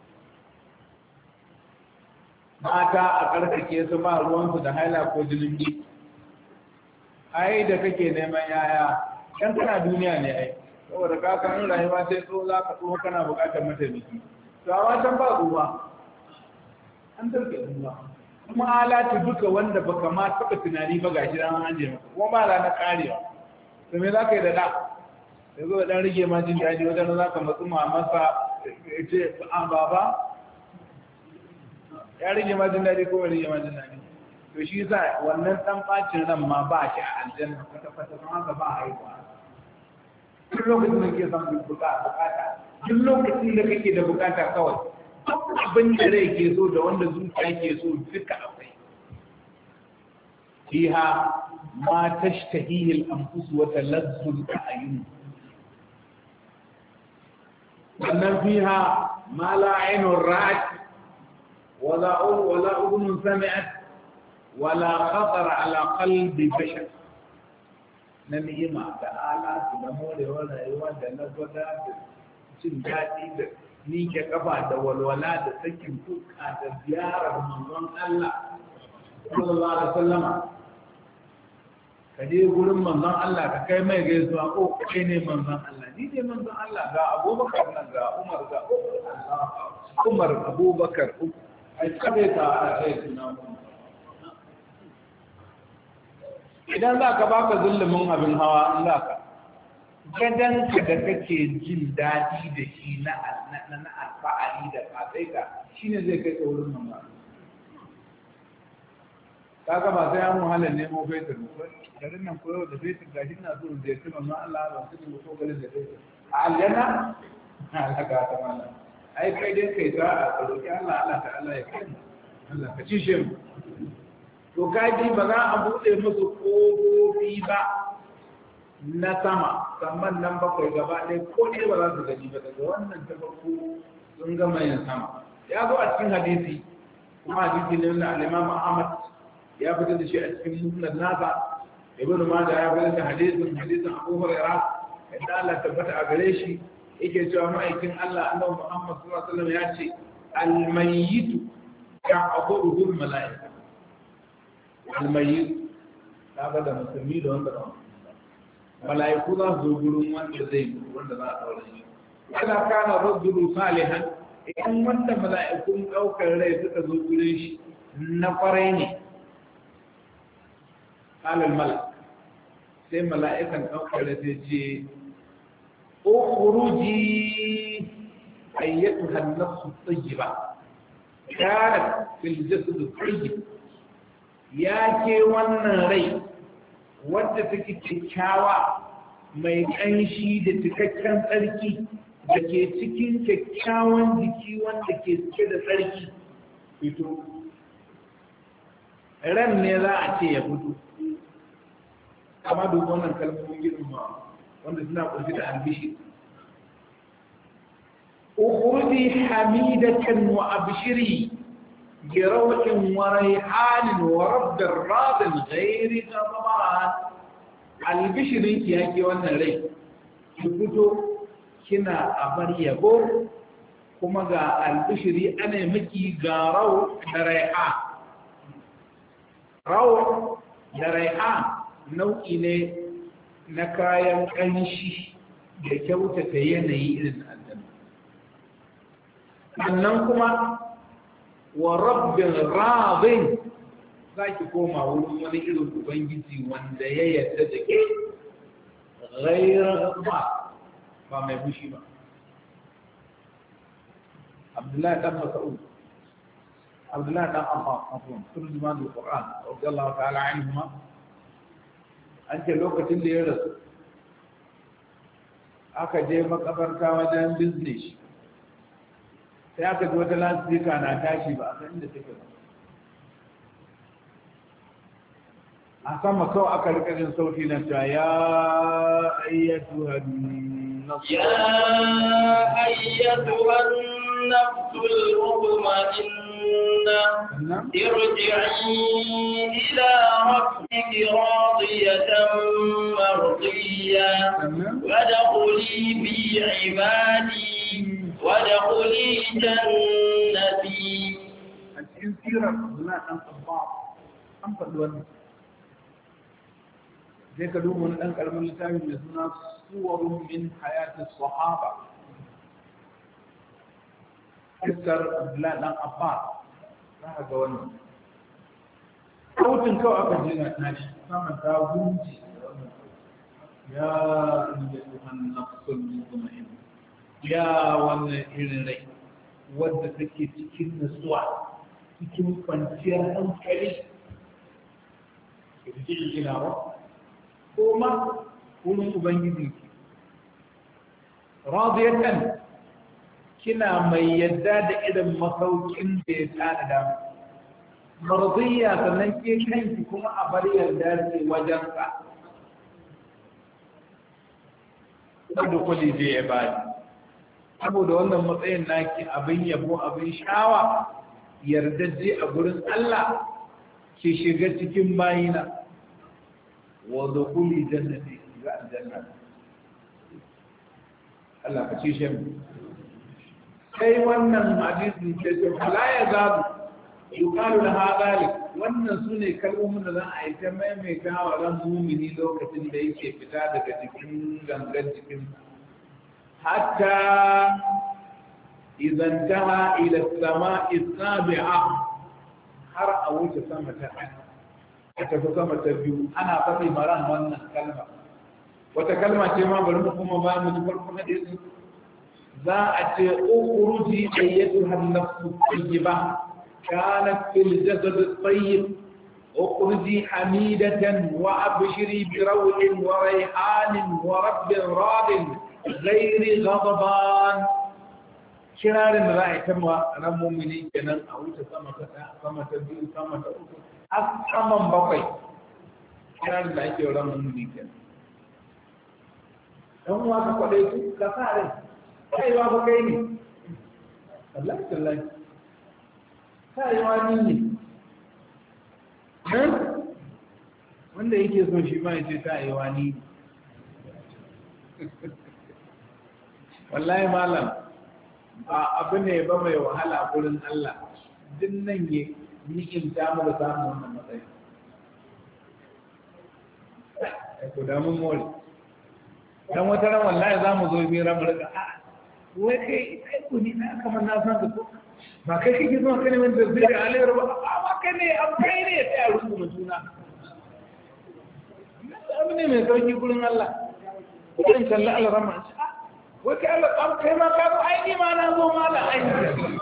mata a ƙarfake su ba ruwansu da haila ko jinin bi ai da kake neman yaya kan kana duniya ne ai saboda ka kan rayuwa sai so za ka tsoho kana bukatar mataimaki to a wajen ba ruwa an dauke ruwa kuma alatu duka wanda baka ma taba tunani ba gashi dan an je maka kuma ba la na karewa to me zaka yi da da yazo dan rige ma jin dadi wajen zaka matsu ma masa ce an baba ya rige ma jin dadi ko rige ma jin dadi to shi yasa wannan dan bacin ran ma ba shi a aljanna kwata kwata kuma haka ba haihuwa duk lokacin da kake son bukata duk lokacin da kake da bukata kawai abin da rai ke so da wanda zuciya ke so duka akwai fiha ma tashtahihi al-anfus wa talazzu al-a'yun wannan fiha ma la 'aynun ra'at wala wala udhun sami'at wala khatar ala qalbi bashar na ni'ima da alatu da morewar rayuwa da na gwada da cin daɗi da ni ke kafa da walwala da sakin fuska da ziyarar manzon Allah sallallahu alaihi wasallama ka je gurin manzon Allah ka kai mai gaisuwa ko kai ne manzon Allah ni ne manzon Allah ga Abubakar nan ga Umar ga Umar Abubakar ai kabe ta a sai suna idan za ka baka zulumin abin hawa in za ka gadanka da kake jin daɗi da shi na alfa'ari da fatsaika shi ne zai kai tsaurin nan ba ka ga ba sai an wahalar nemo fetur garin nan koyo da fetur ga shi na zuwa zai tuna ma Allah ba su ne ko garin da fetur a aljanna halaka ta mana ai kai dai kai ta a roƙi Allah Allah ta Allah ya kai Allah ka ci shi to kaji ba za a buɗe musu ƙofofi ba na sama saman nan bakwai gaba ɗaya ko ne ba za su gani ba daga wannan ta farko sun gama yin sama ya zo a cikin hadisi kuma hadisi ne na al-Imam Ahmad ya fitar da shi a cikin musnad nasa Ibn Majah ya fitar da hadisin hadisin Abu Hurairah idan Allah tabbata a gare shi yake cewa ma'aikin Allah Annabi Muhammad sallallahu alaihi wasallam ya ce al-mayyitu ka'abudu al-mala'ika al-mayyit kaga da musulmi da wanda ba mala'iku za su zo gurin wanda zai wanda za a daure shi kana kana rajulu salihan idan wanda mala'ikun daukar rai suka zo gurin shi na kwarai ne alal malak sai mala'ikan daukar rai sai ce ukhruji ayyatuha an-nafsu at-tayyiba kanat fil jasad at-tayyib ya ke wannan rai wadda take kyakkyawa mai ƙanshi da cikakken tsarki da ke cikin kyakkyawan jiki wanda ke cike da tsarki fito ran ne za a ce ya fito amma duk wannan kalmomin girma wanda suna ƙunshi da albishi ukhruji hamidatan wa abshiri بروح وريحان ورب راض غير غضبان البشر yake wannan rai ki fito kina abar yabo kuma ga albishiri ana miki ga raw da raiha raw da raiha nau'i ne na kayan kanshi da kyautata yanayi irin aljanna sannan kuma wa rabbin radin za ki koma wurin wani irin ubangiji wanda ya yarda da ke ghairar ba ba mai fushi ba abdullahi dan mas'ud abdullahi dan abbas afwan turjuman al-quran radiyallahu ta'ala anhuma an ce lokacin da ya rasu aka je makabarta wajen business sai aka ji wata lasifika na tashi ba a san inda take ba a sama kawai aka rika jin sauti na ta ya ayyatu hannasu ya ayyatu hannafsul mutma'inna irji'i ila rabbiki radiyatan mardiyya wadkhuli fi ibadi ودخلي جنتي cikin sirar Abdullah dan Abbas an faɗi wannan zai ka duba wani ɗan ƙaramin littafi mai suna suwarun min hayatis sahaba iskar Abdullah dan Abbas za ka ga wannan sautin kawai aka je na tashi saman ta gunji ya ayyatuhan nafsul mutma'inna ya wannan irin rai wadda take cikin nutsuwa cikin kwanciyar hankali da cikin ginawa ko ma wurin ubangiji radiyatan kina mai yadda da irin masaukin da ya tsada da marziya sannan ke kanki kuma a bar yarda ce wajen ka wadda kuli je ya bani saboda wannan matsayin naki abin yabo abin shawa yardajje a gurin Allah ke shiga cikin bayina wa dukhuli jannati ga aljanna Allah ka ci shi sai wannan hadisi ce ce la ya zabu yuqalu laha zalik wannan sune kalmomin da za a yi ta maimaita wa ran mumini lokacin da yake fita daga cikin gangan cikin hatta idan taha ila as-sama'i as-sabi'a har a wuce sama ta ɗaya a tafi sama ta biyu ana faɗi maran wannan kalma wata kalma ce ma bari mu kuma ba mu ji farkon hadisi za a ce ukhruji ayyatuha an-nafsu tayyiba kanat fil jasad at-tayyib ukhruji hamidatan wa abshiri bi rawhin wa rayhanin wa rabbin radin ghayri ghadban kirarin da za a yi ta ran mummuni kenan a wuce sama ta ɗaya sama ta biyu sama ta uku har saman bakwai kirarin da ake ran mummuni kenan dan uwa ka kwaɗe su ka sa rai kaiwa ba kai ne wallahi tallahi kaiwa ni ne wanda yake so shi ma ya ce kaiwa ni wallahi malam ba abu ne ba mai wahala gurin Allah duk nan ya ni'imta mu da samun wannan matsayi ko da mun more dan wata ran wallahi za mu zo bi ran barka a wai kai kai ku ni na kamar na san ku ba kai kike zuwa kai mun da zai alayar ba ba kai ne an kai ne sai a rubuta suna abu ne mai sauki gurin Allah idan kalla al-rahman wata Allah ɗan kai ma ka zo aini ma na zo ma da aini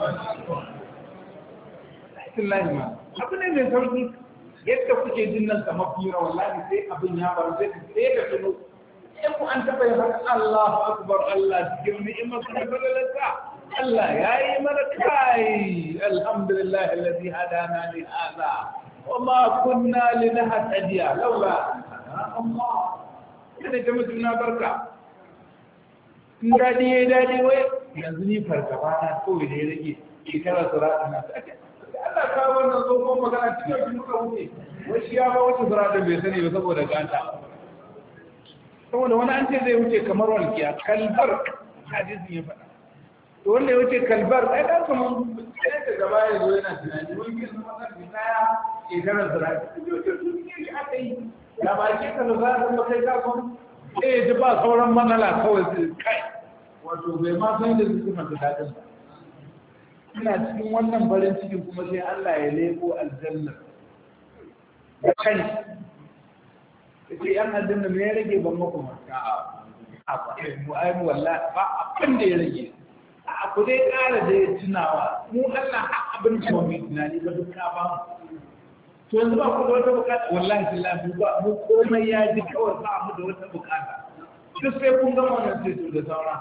wallahi ma abu ne mai sauki yadda kuke jin nan kamar fira wallahi sai abin ya bar sai sai ka tuno in ku an taba yin haka Allahu akbar Allah cikin ni'imar da balalaka Allah yayi mana kai alhamdulillah alladhi hadana li hadha wa ma kunna linahtadiya laula Allah kada jama'a na barka in daɗi ya yi daɗi wai yanzu ni fargaba na kawai da ya rage shekara suraɗin na ta ake Allah kawo wannan tsohon magana cikin yau muka wuce wai shi ya ba wata suraɗin bai sani ba saboda gata saboda wani an ce zai wuce kamar walƙiya kalbar hadisin ya faɗa to wanda ya wuce kalbar ai ɗan kamar sai da gaba ya zo yana tunani wani ke zama kan bisaya shekara suraɗin yau ce sun yi shi aka yi ya ba ke ka suraɗin ba kai ka kuma eh ji ba sauran manala kawai su kai wato bai ma san da su masu daɗin ba ina cikin wannan farin cikin kuma sai Allah ya leko aljanna da kai sai yan aljanna me ya rage ban muku ma a ba mu ai mu wallahi ba abin da ya rage a ku dai ƙara da tunawa mu Allah har abin da mu tunani ba duk ka ba mu to yanzu ba ku da wata bukata wallahi billahi ba mu komai ya ji kawai ba mu da wata bukata duk sai kun gama wannan sai to da saura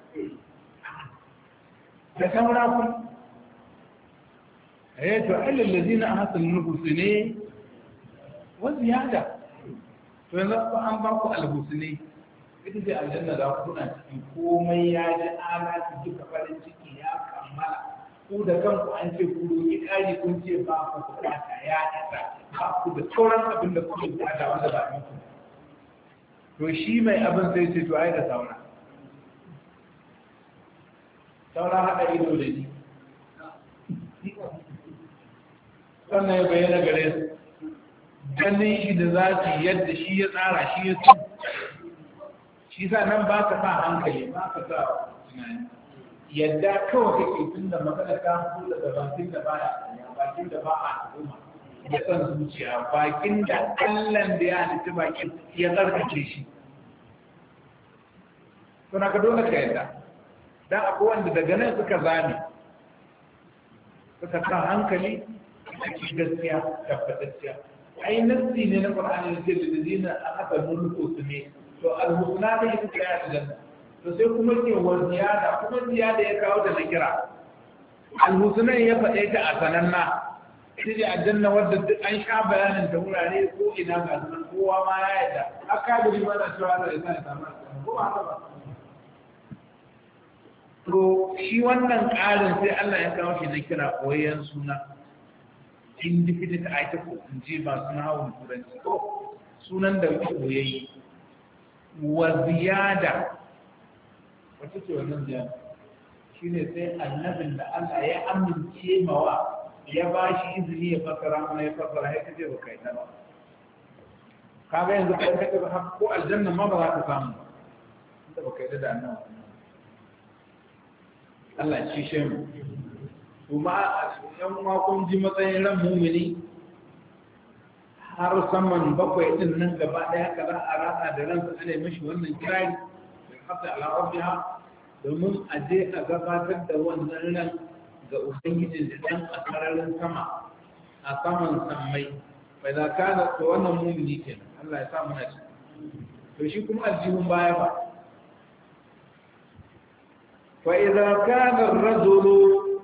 da saura kun eh to alal ladina ahsanu husni wa ziyada to yanzu ba an ba ku alhusni ita ce aljanna da ku kuna cikin komai ya ji alati duka farin ciki ya kammala ku da kanku an ce ku roƙi ƙari kun ce ba ku bukata ya isa ba ku da sauran abin da kuke bukata wanda ba a muku to shi mai abin sai ce to ai da saura saura haɗa ido da shi sannan ya bayyana gare su ganin shi da za su yadda shi ya tsara shi ya su shi sa nan ba ka sa hankali ba ka sa tunani yadda kawai kake tun da magana ta fito daga bakin da baya bakin da ba a al'umma ya san zuciya bakin da Allah da ya halitta bakin ya tsarkace shi to na ka dole ka yadda dan akwai wanda daga nan suka zame suka sa hankali a cikin gaskiya tabbatacciya ai nassi ne na Qur'ani da ke da dina aka mulko su ne to al-husna da yake ya aljanna to sai kuma ke wa ziyada kuma ziyada ya kawo da nakira al-husna ya faɗe ta a sananna ita ce aljanna wadda duk an sha bayanin ta wurare ko ina ga sunan kowa ma ya yadda aka da riba da cewa da ya sa samu ko ba haka ba to shi wannan ƙarin sai Allah ya kawo shi na kira koyan suna indefinite article in ji ba suna hawan turanci ko sunan da koyayi wa ziyada wata ce wannan ziyada shine sai annabin da Allah ya amince mawa ya ba shi izini ya fasara mana ya fasara ya kace ba kai ba kaga yanzu kai kace ba ko aljanna ma ba za ka samu inda ba kai da annabi Allah ya ci shi mu kuma yan ma kun ji matsayin ran mumini har saman bakwai din nan gaba daya kaza a rana da ransa ana mishi wannan kirari da hatta ala rabbiha domin a je a gabatar da wannan ran ga ubangijin da dan a sararin sama a saman sammai bai da kana to wannan mumini kenan Allah ya sa mu na to shi kuma aljihun baya ba fa idza kana ar-rajulu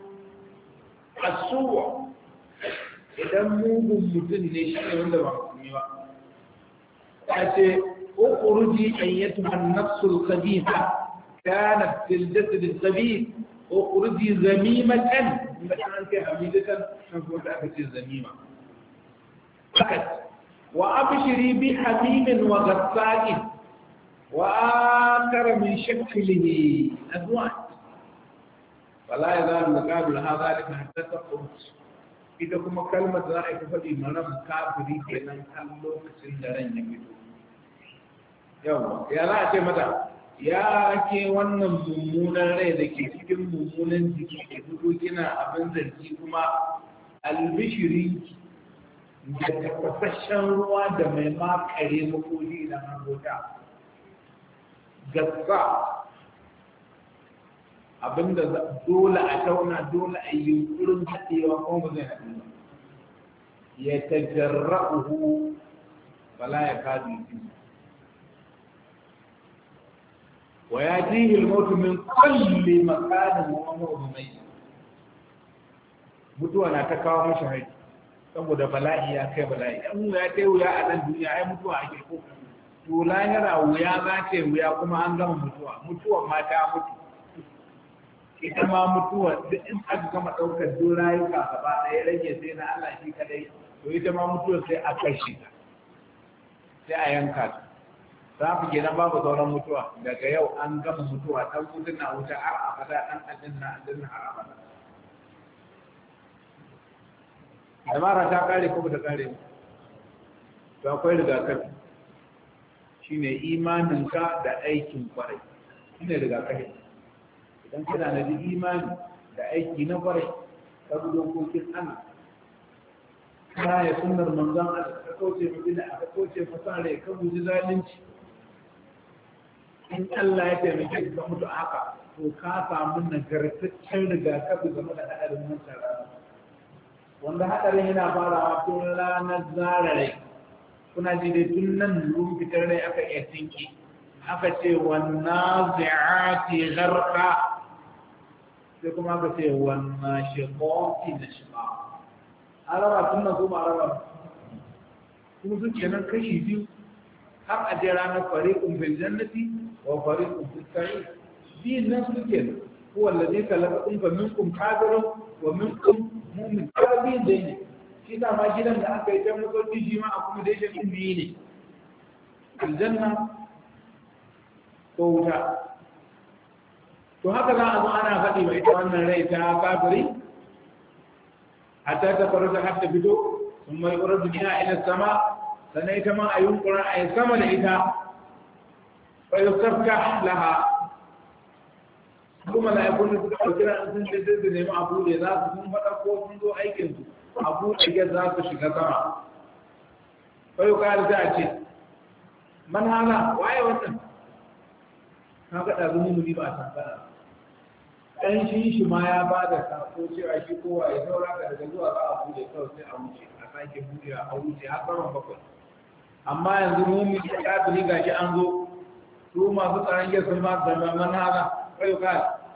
as-suwa idan mugun mutum ne shi ne wanda ba musulmi ba ta ce ukhruji ayyatuha an-nafsul khabitha كانت في الجسد الخبيث اخرجي ذميمة مثلا كحميدة نقول لك الذميمة فقط وابشري بحميم وغساق واخر من شكله ازواج فلا يزال مقابل هذا ذلك حتى تخرج إذا كما كلمة ذلك فدي مرم كافري كنن كلو مسن درن يفيدو يوم يا لا ce mata ya ke wannan mummunan rai da ke cikin mummunan jiki da fito kina abin zargi kuma albishiri da tafasashen ruwa da mai makare makoli da hangota gasa abinda dole a tauna dole a yi yunkurin haɗewa kuma ba zai haɗu ba ya tajarra'uhu bala ya kadu yi ويأتيه الموت من كل مكان وهو ميت mutuwa na ta kawo mashi haiti saboda bala'i ya kai bala'i yan wuya ta yi wuya a nan duniya ai mutuwa ake ko to lahira wuya za ta yi wuya kuma an gama mutuwa mutuwa ma ta mutu ita ma mutuwa duk in aka gama ɗaukar duk rayuka gaba ɗaya rage sai na Allah shi kadai to ita ma mutuwa sai a kashe ta sai a yanka ta za ku kenan babu sauran mutuwa daga yau an gama mutuwa ɗan mutum na wuta har abada ɗan ajin na ajin har abada dabara ta kare ko ta kare to akwai rigakafi shine imaninka da aikin kwarai shine rigakafi idan kana da imani da aiki na kwarai ka bi dokokin Allah kana ya sunnar manzon Allah ka kauce mu bid'a ka kauce fasare ka guji zalunci in Allah ya taimake ka mutu haka to ka samu nagartaccen rigakafi game da hadarin wancan rana wanda hadarin yana farawa tun ranar zarare kuna ji dai tun nan ruwan fitar rai aka iya tinki aka ce wannan zi'ati gharqa sai kuma aka ce wannan shiqati nashqa araba tun nan kuma araba kuma su kenan kashi biyu har a je ranar fariqun bil jannati wa fariqun fis sa'ir din nan suke huwa alladhi khalaqakum fa minkum kafirun wa minkum mu'min kafin dai ne shi da ma gidan da aka yi ta mutunci shi ma accommodation din biyu ne aljanna ko wuta to haka za a zo ana faɗi mai ita wannan rai ta kafiri hatta ta faru ta hatta fito sun mai ƙurar duniya ila sama sannan ita ma a yunkura a yi sama da ita fa yusafka laha kuma la yakun su da kira sun da da nemi abu da za su sun fada ko sun zo aikin su abu da ga za su shiga sama fa yukar da ce man hala waye wannan ka ga da zumu ni ba san kana dan shi shi ma ya bada sako cewa shi kowa ya saura daga zuwa za a bude kawai sai a wuce a sake bude a wuce har saman bakwai amma yanzu mu mu da kafiri gashi an zo su masu tsaron gesa ma zama man haka kai ka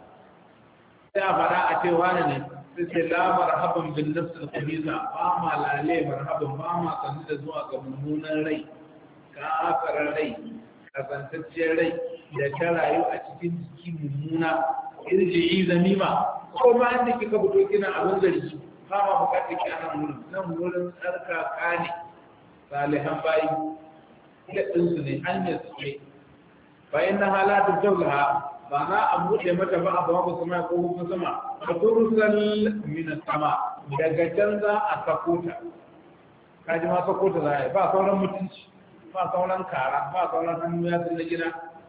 sai a fara a ce wani ne sai ce la marhaban bin nafs al-khabisa ba ma lale marhaban ba ma sanu da zuwa ga mummunan rai ka fara rai kasantacciyar rai da ta rayu a cikin jiki mummuna irji'i zamima ko ma inda kika fito kina abin zargi ba ma bukatar ki anan wurin nan wurin tsarkaka ne salihan bayi da ɗinsu ne hanyar su ne bayan na halatun jaulaha ba za a buɗe mata ba a babu sama ko kuma sama a tursal min sama daga can za a sako ta kaji ma sako ta za a yi ba sauran mutunci ba sauran kara ba sauran hannu ya tsaye gida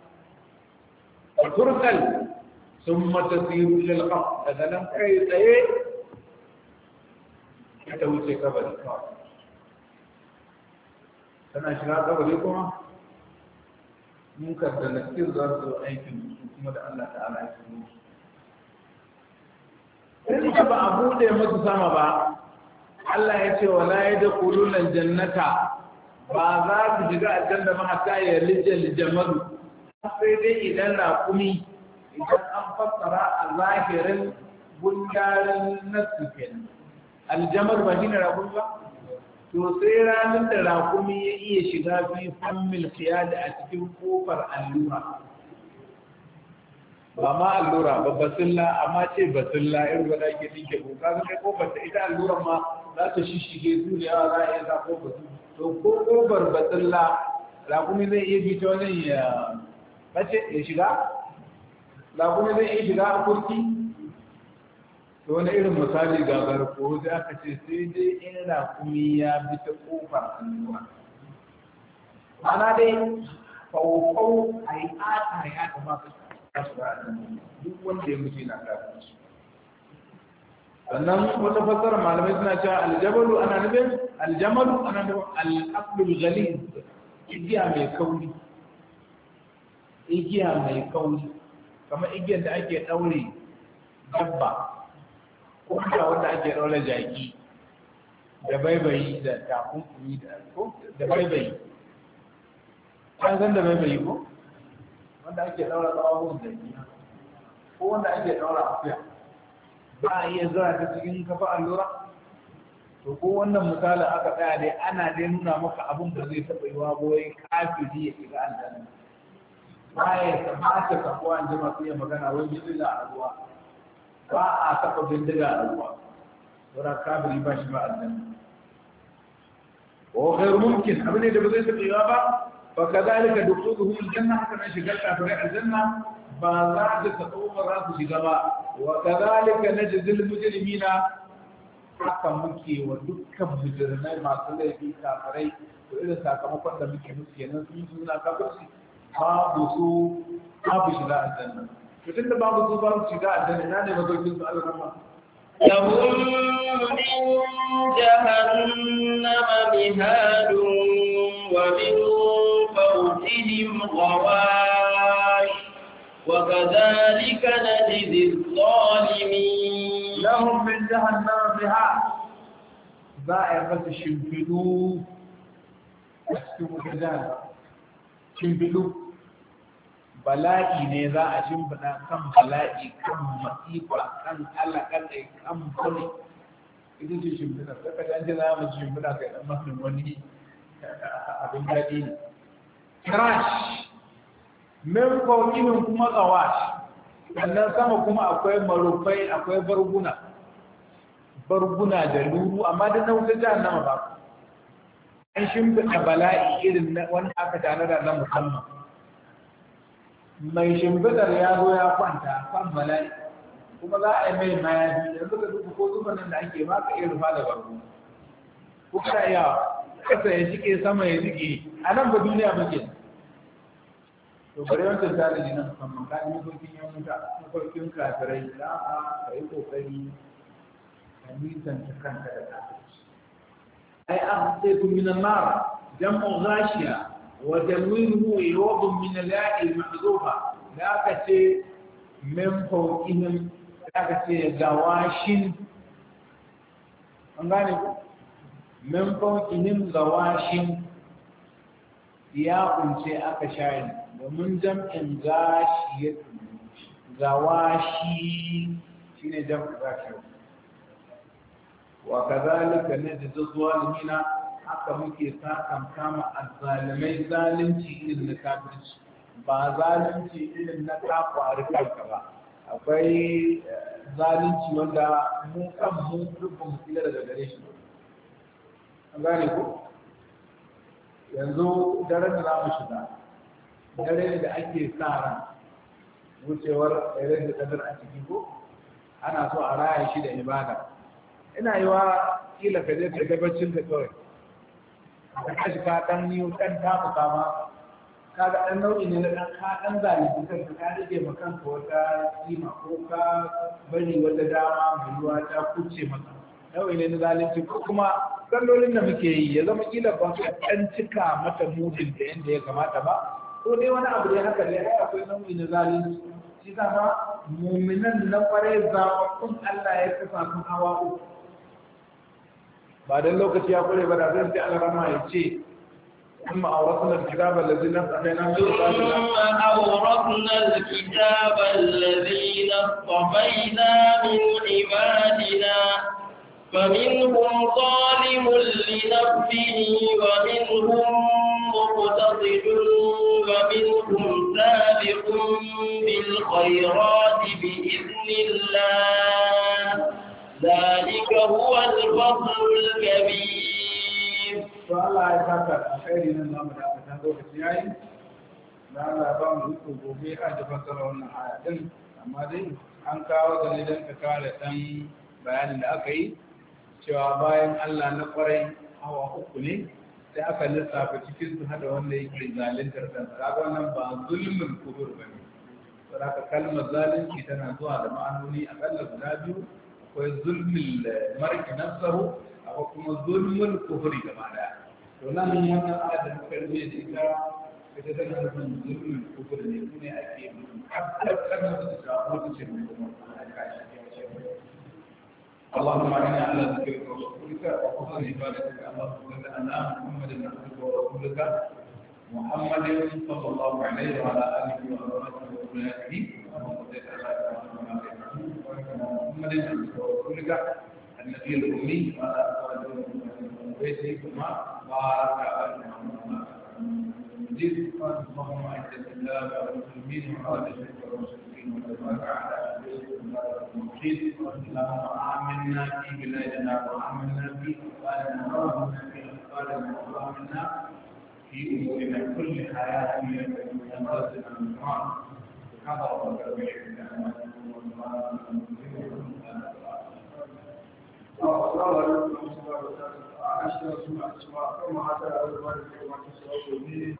a tursal sun mata siru ilal qaf daga nan kai tsaye ita wuce kabari kawai tana shiga kabari kuma munkar da nakir za su aikin su kuma da Allah ta'ala ya su sai ba a bude musu sama ba Allah ya ce wala yadkhuluna aljannata ba za su shiga aljanna ba hatta ya lijal jamalu sai dai idan raƙumi idan an fassara a zahirin gundarin nasu kenan aljamal ba shine raƙumi ba to sai ranar da raƙumi ya iya shiga fi fammil khiyada a cikin kofar allura ba ma allura ba basilla amma ce basilla irin wadda ake dinke ko kaga kai kofar ta ita alluran ma za ta shishige su da yawa za a iya sa kofar su to ko kofar basilla raƙumi zai iya bi ta wani ya bace ya shiga raƙumi zai iya shiga a kurki to wani irin misali gagar ko sai aka ce sai dai in rakumi ya bi ta kofar allura ana dai fawfau a yi ata ya kamata su ba duk wanda ya mutu na kafin su sannan wata fassara malamai suna cewa aljabalu ana nufin aljamalu ana nufin al'aqlul ghaliz igiya mai kauri igiya mai kauri kamar igiyar da ake daure dabba ko da wanda ake ɗaura jaki da baibayi da takunkumi da baibayi an san da baibayi ko wanda ake ɗaura tsawon jaki ko wanda ake ɗaura afiya ba a iya zara ta cikin kafa allura to ko wannan misalin aka tsaya dai ana dai nuna maka abin da zai taɓa yi wa boye kafiri ya shiga aljanna ba ya kamata ka kowa an jima su yi magana wani jirgin a ruwa ba a saka bindiga a ruwa wurin kafiri ba shi ba aljanna wa ghayr mumkin abin da ba zai taɓa yiwa ba fa kadhalika dukhuluhum aljanna haka nan shigar kafirai aljanna ba za ta taɓa ba za su shiga ba wa kadhalika najzil mujrimina haka muke wa dukkan mujrimai masu laifi kafirai to irin sakamakon da muke musu kenan sun yi suna kafirci babu su babu shiga aljanna mutum da babu su babu shiga aljanna na ne mazaukin su Allah rahma lahum min jahannama mihadun wa min fawqihim ghawash wa kadhalika najzi adh-dhalimin lahum min jahannama mihad za a yi masa shimfidu a cikin wutar jahannama shimfidu bala'i ne za a shimfiɗa kan bala'i kan masifa kan alaƙaɗe kan kone ita ce shimfiɗa sai ka janci za mu shimfiɗa kai ɗan mafi wani abin daɗi ne trash min fauƙinin kuma tsawash sannan sama kuma akwai marufai akwai barguna barguna da luru amma da na wuta jihar nama ba an shimfiɗa bala'i irin wanda aka tanada na musamman mai shimfidar ya zo ya kwanta kan bala'i kuma za a yi mai mayafi yanzu ka duka ko zuban nan da ake ba ka iya rufa da barko ko kana iya kasa ya shige sama ya shige a nan ba duniya ba ke to bari wancan tarihi na musamman ka yi mafarkin yan wuta mafarkin kafirai za a ka yi kokari ka nisanta kanka da kafirci ai an sai kun minan mara jam'u gashiya وتنوينه عوض من الياء المحذوفه ذاك من فوقهم ذاك غواشين an gane ku min fawqihim gawashin ya kunce aka shayi domin jam'in gashi gawashi shine jam'in gashi wa kadhalika najzi adh-dhalimina haka muke sakan kama azzalimai zalunci irin na kafirci ba zalunci irin na kakwari kanka ba akwai zalunci wanda mu kan mu rubun mu tsira daga gare shi an gane ko yanzu daren da za mu shiga dare da ake sa ran wucewar ɗaya da kadar a ciki ko ana so a raya shi da ibada ina yi wa kila ka je ka gabacin da kawai ka kashi ka ɗan yi ɗan tafuka ma ka ga ɗan nau'i ne na ɗan ka ɗan zalunci kanka ka rage ma kanka wata kima ko ka bari wata dama mai yiwa ta kuce maka nau'i ne na zalunci ko kuma sallolin da muke yi ya zama kila ba ka ɗan cika mata mudin da yadda ya kamata ba ko dai wani abu dai haka dai ai akwai nau'i na zalunci shi ma muminan na kwarai zaɓaɓɓun Allah ya kasa sun hawa uku ba don lokaci ya kware ba da zai sai alarama ya ce ثم أورثنا الكتاب الذين اصطفينا من ثم أورثنا الكتاب الذين اصطفينا من عبادنا فمنهم ظالم لنفسه ومنهم مقتصد ومنهم سابق بالخيرات بإذن الله ذلك هو الفضل الكبير. فالله يسافر خير من الله مدافع هذا الشيء لا لا بام ذكر gobe a da fasara wannan aya din amma dai an kawo da ne dan ka kare dan bayanin da aka yi cewa bayan Allah na kwarai hawa uku ne sai aka lissafa cikin su hada wanda yake zalintar kansa kaga wannan ba zulmin kubur bane saboda kalmar zalunci tana zuwa da ma'anoni akalla guda biyu akwai zulmul mar'i nafsuhu akwai kuma zulmul kufri gaba daya to nan wannan ayat da muka rubuce da ita ita tana nufin zulmul kufri ne kuma ake tabbatar da cewa mutum ne kuma اللهم اعنا على ذكرك وشكرك وحسن عبادتك اللهم صل على محمد عبدك ورسولك محمد صلى الله عليه وعلى اله وصحبه وذريته وصليت على محمد عبدك ورسولك النبي الامي وعلى ازواجه وبيته كما بارك على محمد مجيد اللهم اعز الاسلام والمسلمين وعلى الشرك والمشركين وتبارك على المجيد اللهم آمنا في بلادنا وآمنا في أوطاننا وآمنا في أفكارنا وآمنا في أمورنا كلها يا أمير المؤمنين وارزقنا الإيمان هذا هو الكريم السلام عليكم ورحمة الله وبركاته.